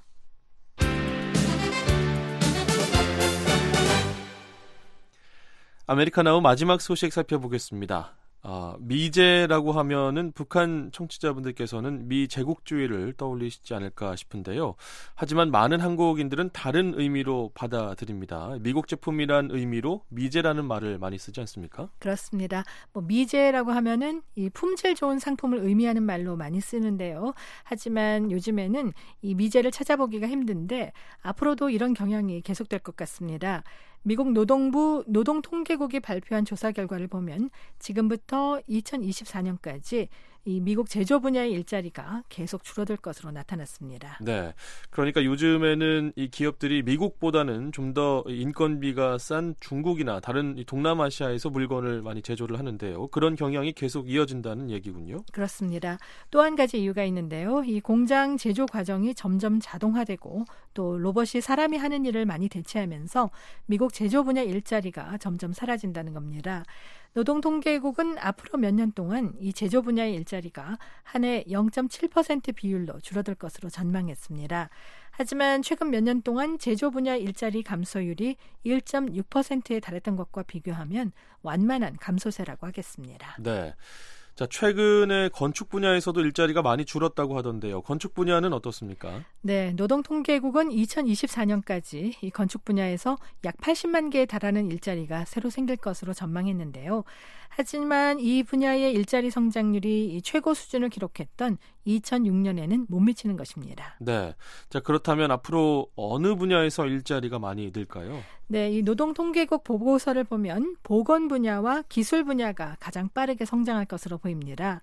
아메리카나우 마지막 소식 살펴보겠습니다. 미제라고 하면은 북한 청취자분들께서는 미 제국주의를 떠올리시지 않을까 싶은데요. 하지만 많은 한국인들은 다른 의미로 받아들입니다. 미국 제품이란 의미로 미제라는 말을 많이 쓰지 않습니까? 그렇습니다. 미제라고 하면은 이 품질 좋은 상품을 의미하는 말로 많이 쓰는데요. 하지만 요즘에는 이 미제를 찾아보기가 힘든데 앞으로도 이런 경향이 계속될 것 같습니다. 미국 노동부 노동통계국이 발표한 조사 결과를 보면 지금부터 2024년까지 이 미국 제조 분야의 일자리가 계속 줄어들 것으로 나타났습니다. 네, 그러니까 요즘에는 이 기업들이 미국보다는 좀 더 인건비가 싼 중국이나 다른 동남아시아에서 물건을 많이 제조를 하는데요. 그런 경향이 계속 이어진다는 얘기군요. 그렇습니다. 또 한 가지 이유가 있는데요. 이 공장 제조 과정이 점점 자동화되고 또 로봇이 사람이 하는 일을 많이 대체하면서 미국 제조 분야 일자리가 점점 사라진다는 겁니다. 노동통계국은 앞으로 몇 년 동안 이 제조 분야의 일자리가 한 해 0.7% 비율로 줄어들 것으로 전망했습니다. 하지만 최근 몇 년 동안 제조 분야 일자리 감소율이 1.6%에 달했던 것과 비교하면 완만한 감소세라고 하겠습니다. 네. 자, 최근에 건축 분야에서도 일자리가 많이 줄었다고 하던데요. 건축 분야는 어떻습니까? 네, 노동통계국은 2024년까지 이 건축 분야에서 약 80만 개에 달하는 일자리가 새로 생길 것으로 전망했는데요. 하지만 이 분야의 일자리 성장률이 최고 수준을 기록했던 2006년에는 못 미치는 것입니다. 네. 자, 그렇다면 앞으로 어느 분야에서 일자리가 많이 늘까요? 네, 이 노동통계국 보고서를 보면 보건 분야와 기술 분야가 가장 빠르게 성장할 것으로 보입니다.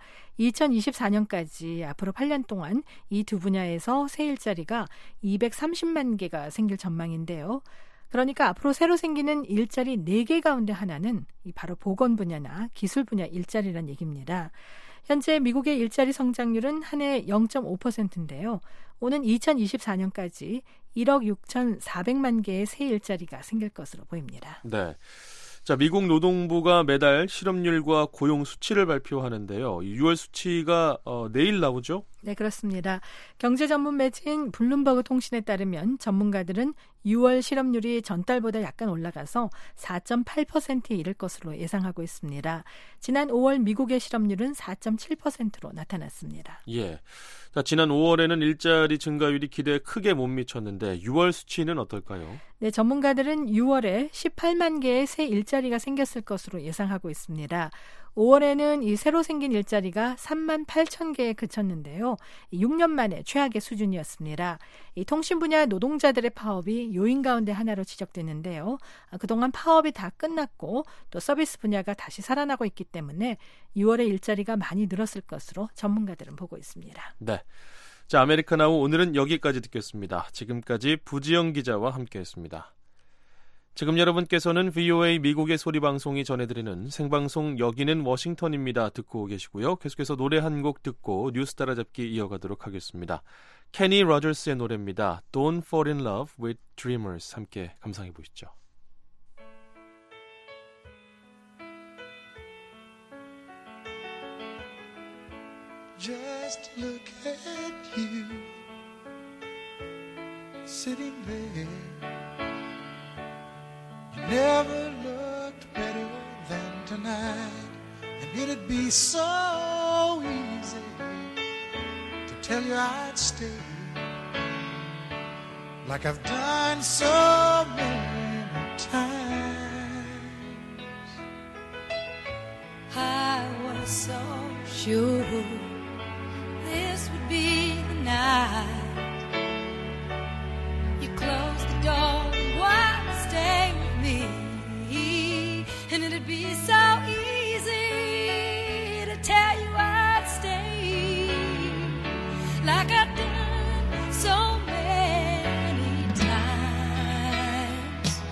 2024년까지 앞으로 8년 동안 이 두 분야에서 새 일자리가 230만 개가 생길 전망인데요. 그러니까 앞으로 새로 생기는 일자리 4개 가운데 하나는 바로 보건 분야나 기술 분야 일자리란 얘기입니다. 현재 미국의 일자리 성장률은 한 해 0.5%인데요. 오는 2024년까지 1억 6,400만 개의 새 일자리가 생길 것으로 보입니다. 네. 자, 미국 노동부가 매달 실업률과 고용 수치를 발표하는데요. 6월 수치가 내일 나오죠? 네, 그렇습니다. 경제 전문 매체인 블룸버그 통신에 따르면 전문가들은 6월 실업률이 전달보다 약간 올라가서 4.8%에 이를 것으로 예상하고 있습니다. 지난 5월 미국의 실업률은 4.7%로 나타났습니다. 예. 자, 지난 5월에는 일자리 증가율이 기대에 크게 못 미쳤는데 6월 수치는 어떨까요? 네, 전문가들은 6월에 18만 개의 새 일자리가 생겼을 것으로 예상하고 있습니다. 5월에는 이 새로 생긴 일자리가 3만 8천 개에 그쳤는데요. 6년 만에 최악의 수준이었습니다. 이 통신 분야 노동자들의 파업이 요인 가운데 하나로 지적되는데요. 그동안 파업이 다 끝났고 또 서비스 분야가 다시 살아나고 있기 때문에 6월에 일자리가 많이 늘었을 것으로 전문가들은 보고 있습니다. 네. 자, 아메리카나우 오늘은 여기까지 듣겠습니다. 지금까지 부지영 기자와 함께했습니다. 지금 여러분께서는 VOA 미국의 소리방송이 전해드리는 생방송 여기는 워싱턴입니다. 듣고 계시고요. 계속해서 노래 한 곡 듣고 뉴스 따라잡기 이어가도록 하겠습니다. 케니 로저스의 노래입니다. Don't Fall in Love with Dreamers. 함께 감상해 보시죠. Just look at you sitting there. You never looked better than tonight, and it'd be so easy to tell you I'd stay, like I've done so many times. I was so sure this would be the night you closed the door and wanted to stay with me, and it'd be so easy to tell you I'd stay, like I've done so many times.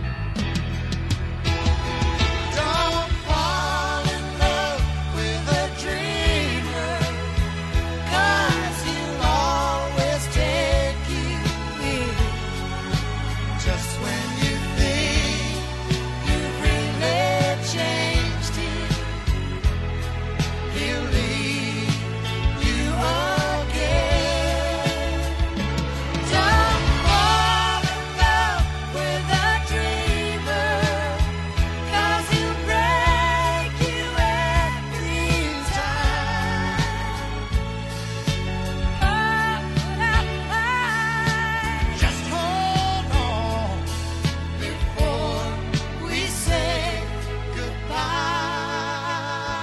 Don't fall in love with a dreamer, 'cause he'll always take you in just when you think you've really changed him. He'll leave you again. Don't fall in love with a dreamer, 'cause he'll break you every time. Just hold on before we say goodbye.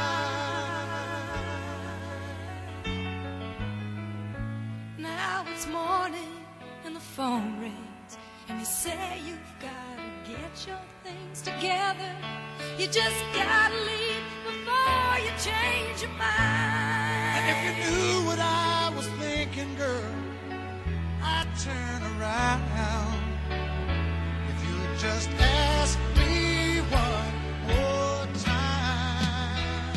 Now it's morning and the phone rings, and you say you've got to get your things together. You just gotta leave before you change your mind. If you knew what I was thinking, girl, I'd turn around. If you would just ask me one more time.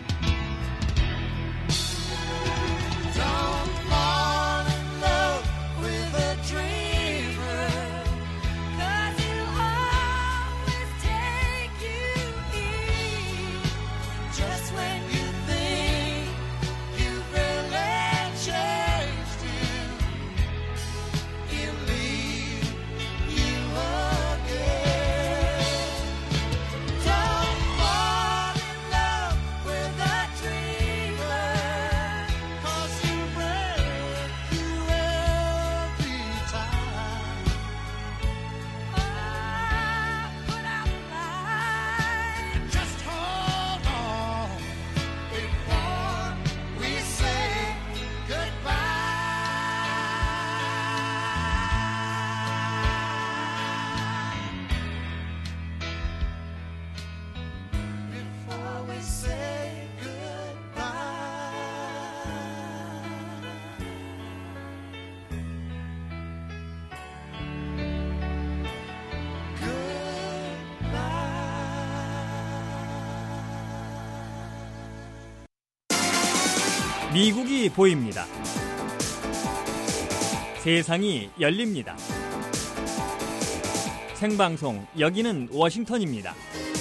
Don't fall in love with a dreamer, 'cause he'll always take you in just when you think you've really changed him. He'll leave you again. Don't fall in love with a dreamer, 'cause he'll break you every time. Put out the light. Just hold on before we say goodbye. Before we say goodbye. 미국이 보입니다. 세상이 열립니다. 생방송 여기는 워싱턴입니다.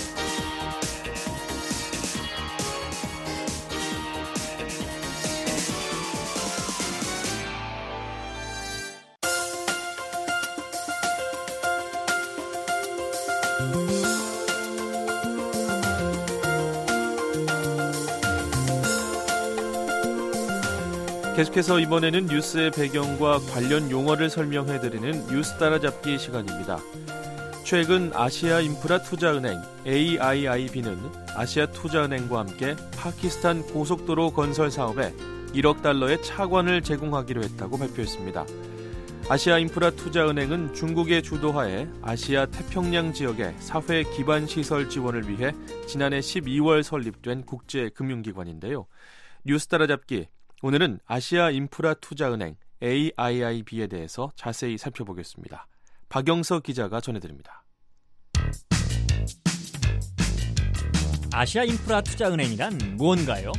계속해서 이번에는 뉴스의 배경과 관련 용어를 설명해드리는 뉴스 따라잡기 시간입니다. 최근 아시아인프라투자은행 AIIB는 아시아투자은행과 함께 파키스탄 고속도로 건설 사업에 1억 달러의 차관을 제공하기로 했다고 발표했습니다. 아시아인프라투자은행은 중국의 주도하에 아시아 태평양 지역의 사회 기반 시설 지원을 위해 지난해 12월 설립된 국제금융기관인데요. 뉴스 따라잡기, 오늘은 아시아인프라투자은행 AIIB에 대해서 자세히 살펴보겠습니다. 박영서 기자가 전해드립니다. 아시아인프라투자은행이란 무언가요?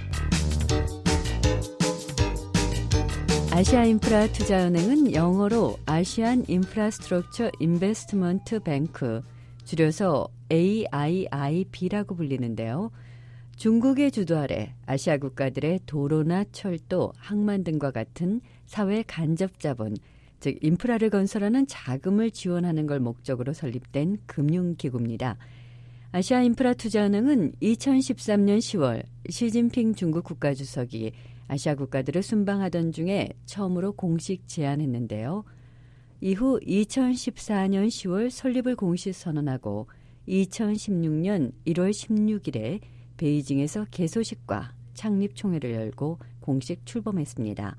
아시아인프라투자은행은 영어로 아시안 인프라스트럭처 인베스트먼트 뱅크, 줄여서 AIIB라고 불리는데요. 중국의 주도 아래 아시아 국가들의 도로나 철도, 항만 등과 같은 사회 간접 자본, 즉 인프라를 건설하는 자금을 지원하는 걸 목적으로 설립된 금융기구입니다. 아시아인프라투자은행은 2013년 10월 시진핑 중국 국가주석이 아시아 국가들을 순방하던 중에 처음으로 공식 제안했는데요. 이후 2014년 10월 설립을 공식 선언하고 2016년 1월 16일에 베이징에서 개소식과 창립 총회를 열고 공식 출범했습니다.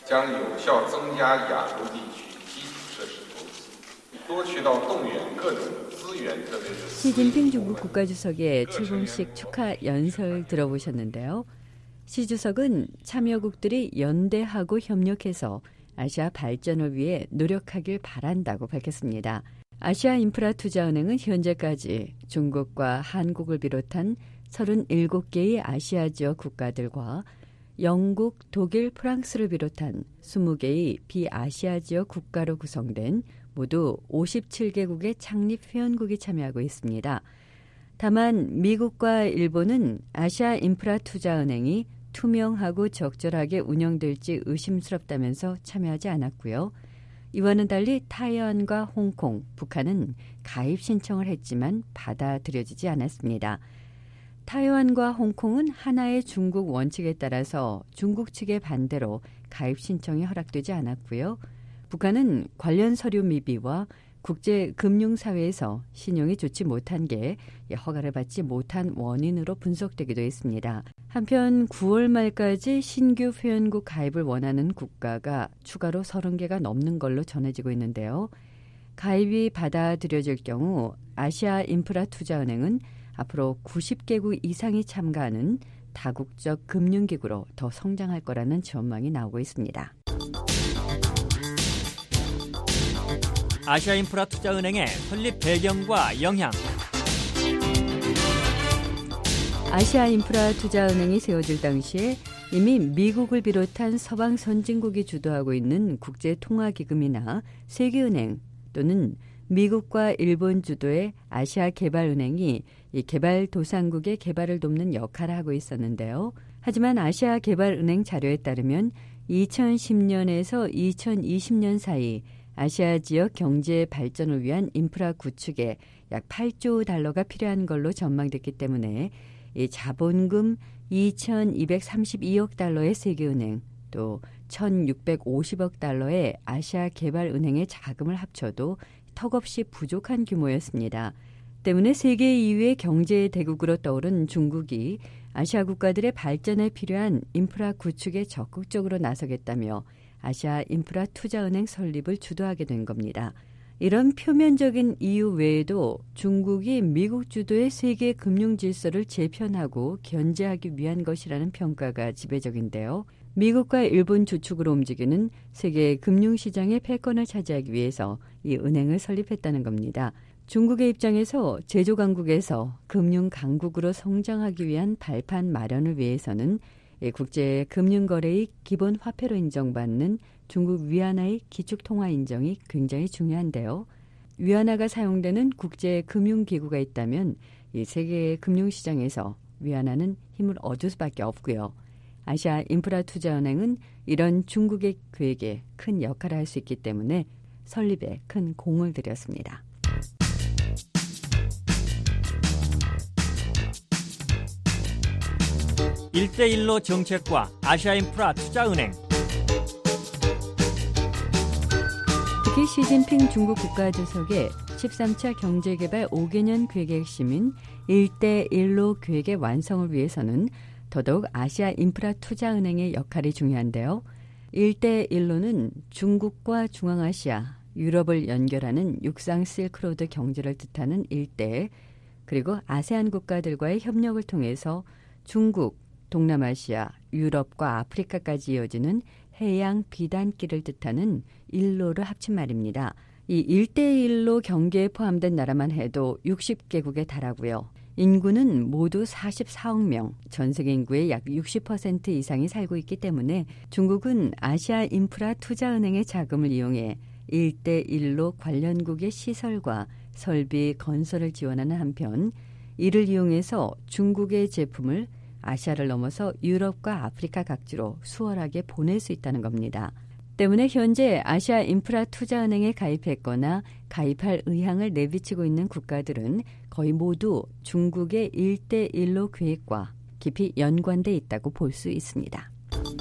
시진핑 중국 국가주석의 출범식 축하 연설 들어보셨는데요. 시 주석은 참여국들이 연대하고 협력해서 아시아 발전을 위해 노력하길 바란다고 밝혔습니다. 아시아인프라투자은행은 현재까지 중국과 한국을 비롯한 37개의 아시아 지역 국가들과 영국, 독일, 프랑스를 비롯한 20개의 비아시아 지역 국가로 구성된 모두 57개국의 창립 회원국이 참여하고 있습니다. 다만 미국과 일본은 아시아인프라투자은행이 투명하고 적절하게 운영될지 의심스럽다면서 참여하지 않았고요. 이와는 달리 타이완과 홍콩, 북한은 가입 신청을 했지만 받아들여지지 않았습니다. 타이완과 홍콩은 하나의 중국 원칙에 따라서 중국 측의 반대로 가입 신청이 허락되지 않았고요. 북한은 관련 서류 미비와 국제금융사회에서 신용이 좋지 못한 게 허가를 받지 못한 원인으로 분석되기도 했습니다. 한편 9월 말까지 신규 회원국 가입을 원하는 국가가 추가로 30개가 넘는 걸로 전해지고 있는데요. 가입이 받아들여질 경우 아시아인프라투자은행은 앞으로 90개국 이상이 참가하는 다국적 금융기구로 더 성장할 거라는 전망이 나오고 있습니다. 아시아인프라투자은행의 설립 배경과 영향. 아시아인프라투자은행이 세워질 당시에 이미 미국을 비롯한 서방 선진국이 주도하고 있는 국제통화기금이나 세계은행 또는 미국과 일본 주도의 아시아개발은행이 이 개발도상국의 개발을 돕는 역할을 하고 있었는데요. 하지만 아시아개발은행 자료에 따르면 2010년에서 2020년 사이 아시아 지역 경제 발전을 위한 인프라 구축에 약 8조 달러가 필요한 걸로 전망됐기 때문에 이 자본금 2,232억 달러의 세계은행 또 1,650억 달러의 아시아개발은행의 자금을 합쳐도 턱없이 부족한 규모였습니다. 때문에 세계 2위의 경제 대국으로 떠오른 중국이 아시아 국가들의 발전에 필요한 인프라 구축에 적극적으로 나서겠다며 아시아 인프라 투자은행 설립을 주도하게 된 겁니다. 이런 표면적인 이유 외에도 중국이 미국 주도의 세계 금융 질서를 재편하고 견제하기 위한 것이라는 평가가 지배적인데요. 미국과 일본 주축으로 움직이는 세계 금융시장의 패권을 차지하기 위해서 이 은행을 설립했다는 겁니다. 중국의 입장에서 제조 강국에서 금융 강국으로 성장하기 위한 발판 마련을 위해서는 국제 금융거래의 기본 화폐로 인정받는 중국 위안화의 기축통화 인정이 굉장히 중요한데요. 위안화가 사용되는 국제 금융기구가 있다면 이 세계 금융시장에서 위안화는 힘을 얻을 수밖에 없고요. 아시아 인프라투자은행은 이런 중국의 계획에 큰 역할을 할 수 있기 때문에 설립에 큰 공을 들였습니다. 일대일로 정책과 아시아인프라투자은행. 특히 시진핑 중국 국가주석의 13차 경제개발 5개년 계획의 핵심인 1대1로 계획의 완성을 위해서는 더더욱 아시아 인프라투자은행의 역할이 중요한데요. 1대1로는 중국과 중앙아시아, 유럽을 연결하는 육상 실크로드 경제를 뜻하는 일대, 그리고 아세안 국가들과의 협력을 통해서 중국, 동남아시아, 유럽과 아프리카까지 이어지는 해양 비단길을 뜻하는 일로를 합친 말입니다. 이 1대1로 경계에 포함된 나라만 해도 60개국에 달하고요. 인구는 모두 44억 명, 전 세계 인구의 약 60% 이상이 살고 있기 때문에 중국은 아시아 인프라 투자은행의 자금을 이용해 1대1로 관련국의 시설과 설비 건설을 지원하는 한편 이를 이용해서 중국의 제품을 아시아를 넘어서 유럽과 아프리카 각지로 수월하게 보낼 수 있다는 겁니다. 때문에 현재 아시아 인프라 투자은행에 가입했거나 가입할 의향을 내비치고 있는 국가들은 거의 모두 중국의 1대1로 계획과 깊이 연관돼 있다고 볼 수 있습니다.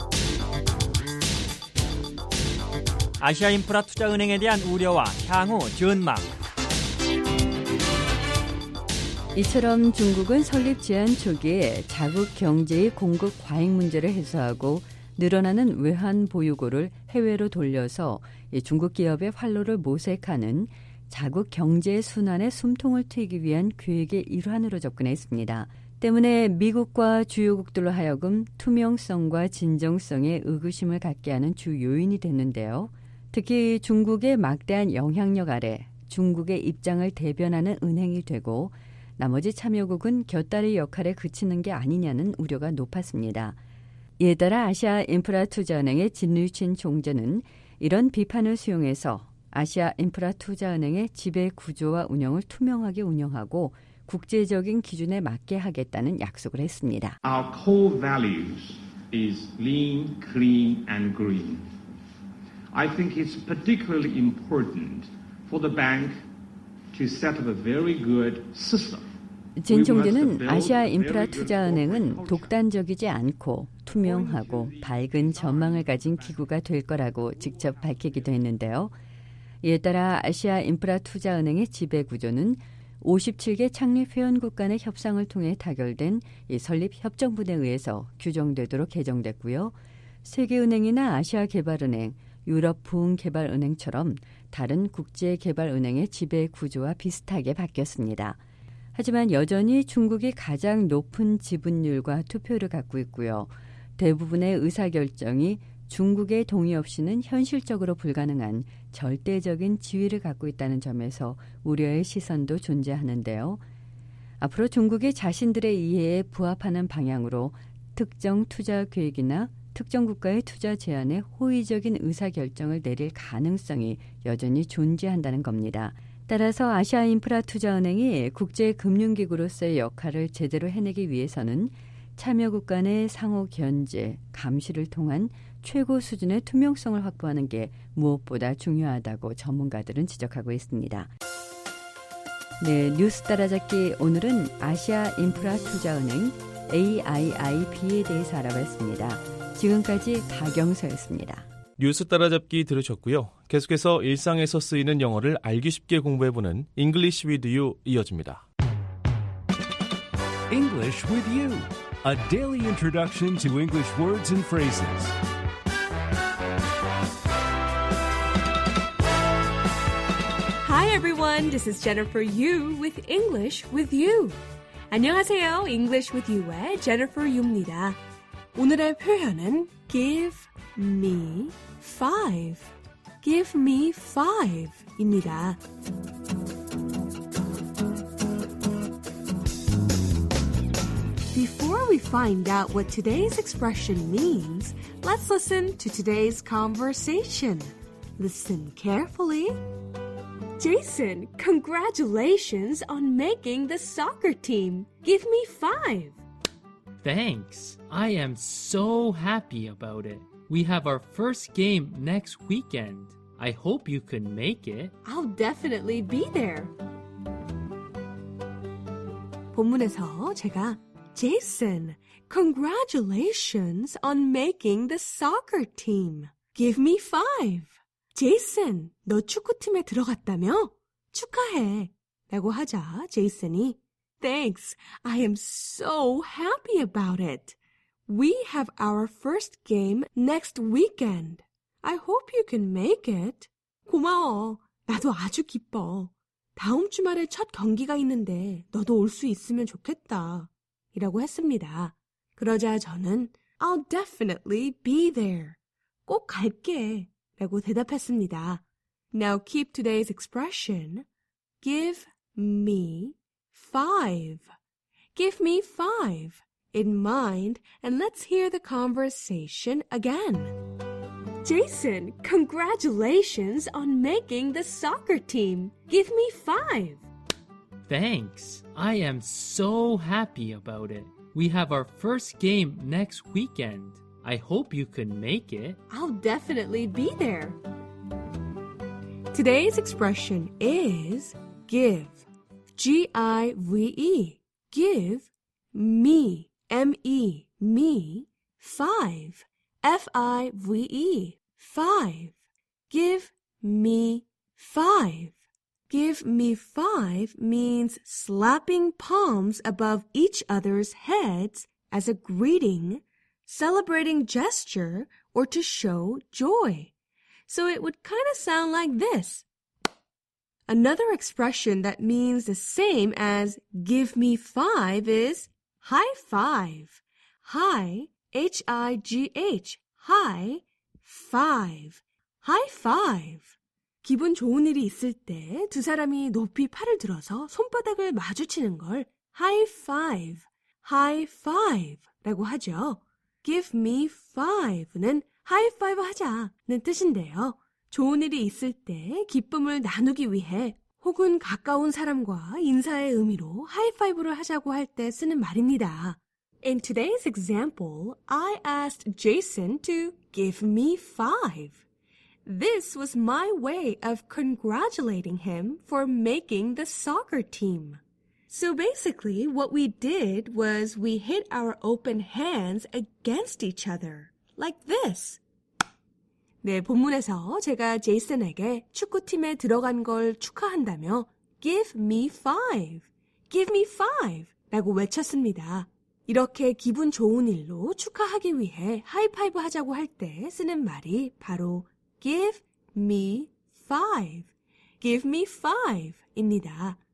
아시아인프라투자은행에 대한 우려와 향후 전망. 이처럼 중국은 설립 제한 초기에 자국 경제의 공급 과잉 문제를 해소하고 늘어나는 외환 보유고를 해외로 돌려서 중국 기업의 활로를 모색하는 자국 경제 순환의 숨통을 트이기 위한 계획의 일환으로 접근했습니다. 때문에 미국과 주요국들로 하여금 투명성과 진정성에 의구심을 갖게 하는 주 요인이 됐는데요. 특히 중국의 막대한 영향력 아래 중국의 입장을 대변하는 은행이 되고 나머지 참여국은 곁다리 역할에 그치는 게 아니냐는 우려가 높았습니다. 이에 따라 아시아 인프라투자은행의 진류친 총재는 이런 비판을 수용해서 아시아 인프라투자은행의 지배 구조와 운영을 투명하게 운영하고 국제적인 기준에 맞게 하겠다는 약속을 했습니다. Our core values is lean, clean and green. I think it's particularly important for the bank to set up a very good system. 진 총재는 아시아 인프라투자은행은 독단적이지 않고 투명하고 밝은 전망을 가진 기구가 될 거라고 직접 밝히기도 했는데요. 이에 따라 아시아 인프라투자은행의 지배구조는 57개 창립 회원국 간의 협상을 통해 타결된 이 설립 협정문에 의해서 규정되도록 개정됐고요. 세계은행이나 아시아개발은행, 유럽부흥개발은행처럼 다른 국제개발은행의 지배구조와 비슷하게 바뀌었습니다. 하지만 여전히 중국이 가장 높은 지분율과 투표를 갖고 있고요. 대부분의 의사결정이 중국의 동의 없이는 현실적으로 불가능한 절대적인 지위를 갖고 있다는 점에서 우려의 시선도 존재하는데요. 앞으로 중국이 자신들의 이해에 부합하는 방향으로 특정 투자 계획이나 특정 국가의 투자 제한에 호의적인 의사결정을 내릴 가능성이 여전히 존재한다는 겁니다. 따라서 아시아인프라투자은행이 국제금융기구로서의 역할을 제대로 해내기 위해서는 참여국 간의 상호 견제, 감시를 통한 최고 수준의 투명성을 확보하는 게 무엇보다 중요하다고 전문가들은 지적하고 있습니다. 네, 뉴스 따라잡기 오늘은 아시아인프라투자은행 AIIB에 대해서 알아봤습니다. 지금까지 박영서였습니다. 뉴스 따라잡기 들으셨고요. 계속해서 일상에서 쓰이는 영어를 알기 쉽게 공부해보는 English with You 이어집니다. English with You, a daily introduction to English words and phrases. Hi everyone, this is Jennifer Yu with English with You. 안녕하세요, English with You의 Jennifer Yu입니다. 오늘의 표현은 give me five. Give me five 입니다. Before we find out what today's expression means, let's listen to today's conversation. Listen carefully. Jason, congratulations on making the soccer team. Give me five. Thanks. I am so happy about it. We have our first game next weekend. I hope you can make it. I'll definitely be there. 본문에서 제가 Jason, congratulations on making the soccer team. Give me five. Jason, 너 축구팀에 들어갔다며? 축하해. 라고 하자 제이슨이 Thanks. I am so happy about it. We have our first game next weekend. I hope you can make it. 고마워. 나도 아주 기뻐. 다음 주말에 첫 경기가 있는데 너도 올 수 있으면 좋겠다. 이라고 했습니다. 그러자 저는 I'll definitely be there. 꼭 갈게. 라고 대답했습니다. Now keep today's expression. Give me five. Give me five in mind, and let's hear the conversation again. Jason, congratulations on making the soccer team. Give me five. Thanks. I am so happy about it. We have our first game next weekend. I hope you can make it. I'll definitely be there. Today's expression is give. G-I-V-E. Give me. M-E. Me. Five. F-I-V-E. Five. Give me five. Give me five means slapping palms above each other's heads as a greeting, celebrating gesture, or to show joy. So it would kind of sound like this. Another expression that means the same as give me five is high five. High, H-I-G-H, high, five. high five. 기분 좋은 일이 있을 때 두 사람이 높이 팔을 들어서 손바닥을 마주치는 걸 high five, high five 라고 하죠. Give me five는 high five 하자는 뜻인데요. 좋은 일이 있을 때 기쁨을 나누기 위해 혹은 가까운 사람과 인사의 의미로 high five를 하자고 할 때 쓰는 말입니다. In today's example, I asked Jason to give me five. This was my way of congratulating him for making the soccer team. So basically, what we did was we hit our open hands against each other, like this. 네, 본문에서 제가 제이슨에게 축구팀에 들어간 걸 축하한다며 Give me five, give me five 라고 외쳤습니다. 이렇게 기분 좋은 일로 축하하기 위해 하이파이브 하자고 할 때 쓰는 말이 바로 Give me five. Give me five 입니다.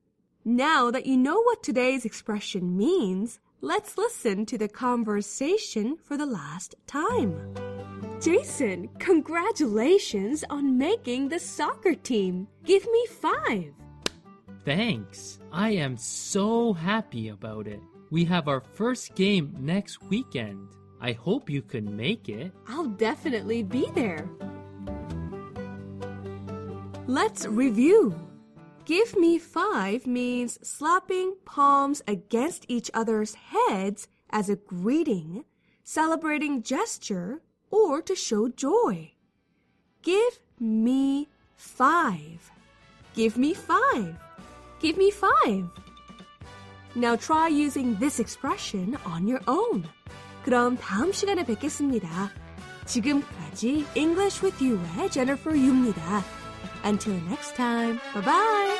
Now that you know what today's expression means, let's listen to the conversation for the last time. Jason, congratulations on making the soccer team. Give me 5. Thanks. I am so happy about it. We have our first game next weekend. I hope you can make it. I'll definitely be there. Let's review. Give me 5 means slapping palms against each other's heads as a greeting, celebrating gesture, or to show joy. Give me 5. Give me 5. Give me 5. Now try using this expression on your own. 그럼 다음 시간에 뵙겠습니다. 지금까지 English with You의 Jennifer Yu입니다. Until next time, bye-bye.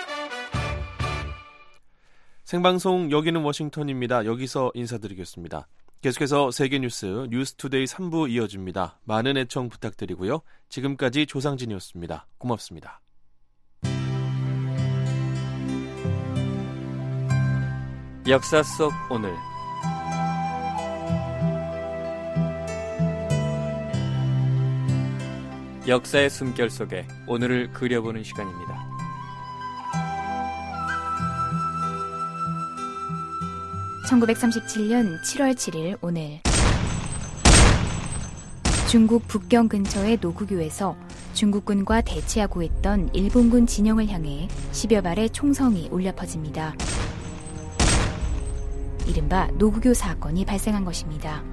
생방송 여기는 워싱턴입니다. 여기서 인사드리겠습니다. 계속해서 세계뉴스 뉴스투데이 3부 이어집니다. 많은 애청 부탁드리고요. 지금까지 조상진이었습니다. 고맙습니다. 역사 속 오늘 역사의 숨결 속에 오늘을 그려보는 시간입니다. (1937년 7월 7일) 오늘 중국 북경 근처의 노구교에서 중국군과 대치하고 있던 일본군 진영을 향해 10여 발의 총성이 울려 퍼집니다. 이른바 노구교 사건이 발생한 것입니다.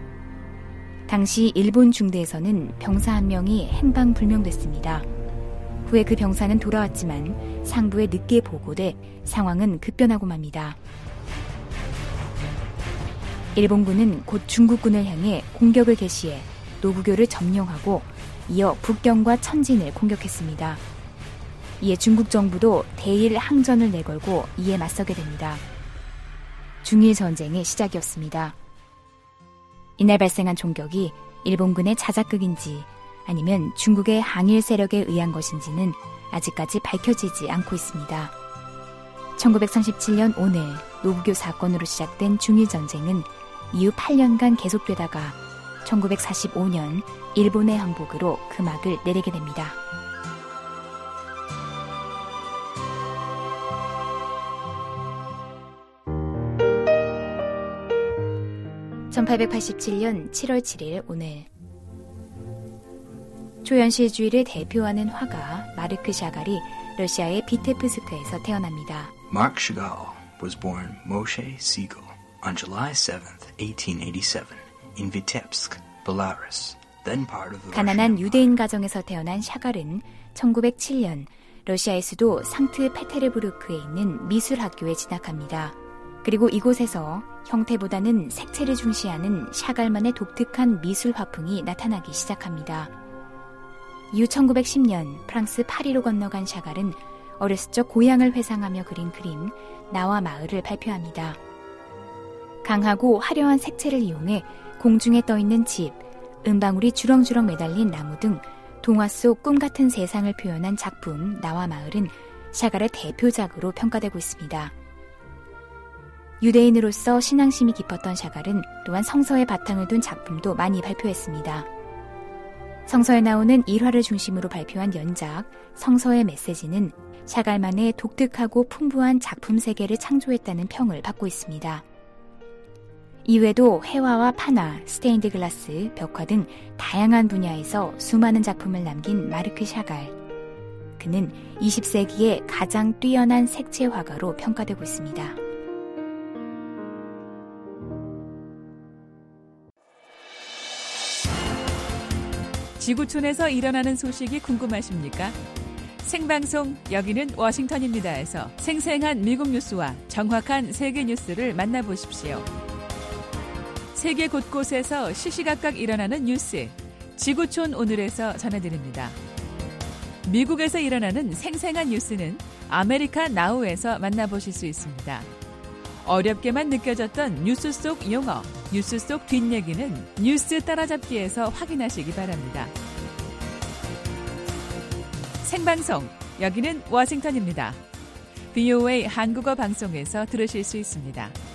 당시 일본 중대에서는 병사 한 명이 행방불명됐습니다. 후에 그 병사는 돌아왔지만 상부에 늦게 보고돼 상황은 급변하고 맙니다. 일본군은 곧 중국군을 향해 공격을 개시해 노구교를 점령하고 이어 북경과 천진을 공격했습니다. 이에 중국 정부도 대일 항전을 내걸고 이에 맞서게 됩니다. 중일 전쟁의 시작이었습니다. 이날 발생한 총격이 일본군의 자작극인지 아니면 중국의 항일 세력에 의한 것인지는 아직까지 밝혀지지 않고 있습니다. 1937년 오늘 노구교 사건으로 시작된 중일 전쟁은 이후 8년간 계속되다가 1945년 일본의 항복으로 그 막을 내리게 됩니다. 1887년 7월 7일 오늘 초현실주의를 대표하는 화가 마르크 샤갈이 러시아의 비테프스크에서 태어납니다. Mark Chagall was born Moshe Siegel on July 7th, 1887 in Vitebsk, Belarus, then part of the 가난한 유대인 가정에서 태어난 샤갈은 1907년 러시아의 수도 상트페테르부르크에 있는 미술학교에 진학합니다. 그리고 이곳에서 형태보다는 색채를 중시하는 샤갈만의 독특한 미술 화풍이 나타나기 시작합니다. 이후 1910년 프랑스 파리로 건너간 샤갈은 어렸을 적 고향을 회상하며 그린 그림 나와 마을을 발표합니다. 강하고 화려한 색채를 이용해 공중에 떠있는 집, 은방울이 주렁주렁 매달린 나무 등 동화 속 꿈같은 세상을 표현한 작품 나와 마을은 샤갈의 대표작으로 평가되고 있습니다. 유대인으로서 신앙심이 깊었던 샤갈은 또한 성서의 바탕을 둔 작품도 많이 발표했습니다. 성서에 나오는 일화를 중심으로 발표한 연작 성서의 메시지는 샤갈만의 독특하고 풍부한 작품 세계를 창조했다는 평을 받고 있습니다. 이외에도 회화와 판화, 스테인드 글라스, 벽화 등 다양한 분야에서 수많은 작품을 남긴 마르크 샤갈. 그는 20세기의 가장 뛰어난 색채 화가로 평가되고 있습니다. 지구촌에서 일어나는 소식이 궁금하십니까? 생방송 여기는 워싱턴입니다에서 생생한 미국 뉴스와 정확한 세계 뉴스를 만나보십시오. 세계 곳곳에서 시시각각 일어나는 뉴스, 지구촌 오늘에서 전해드립니다. 미국에서 일어나는 생생한 뉴스는 아메리카 나우에서 만나보실 수 있습니다. 어렵게만 느껴졌던 뉴스 속 용어, 뉴스 속 뒷얘기는 뉴스 따라잡기에서 확인하시기 바랍니다. 생방송, 여기는 워싱턴입니다. VOA 한국어 방송에서 들으실 수 있습니다.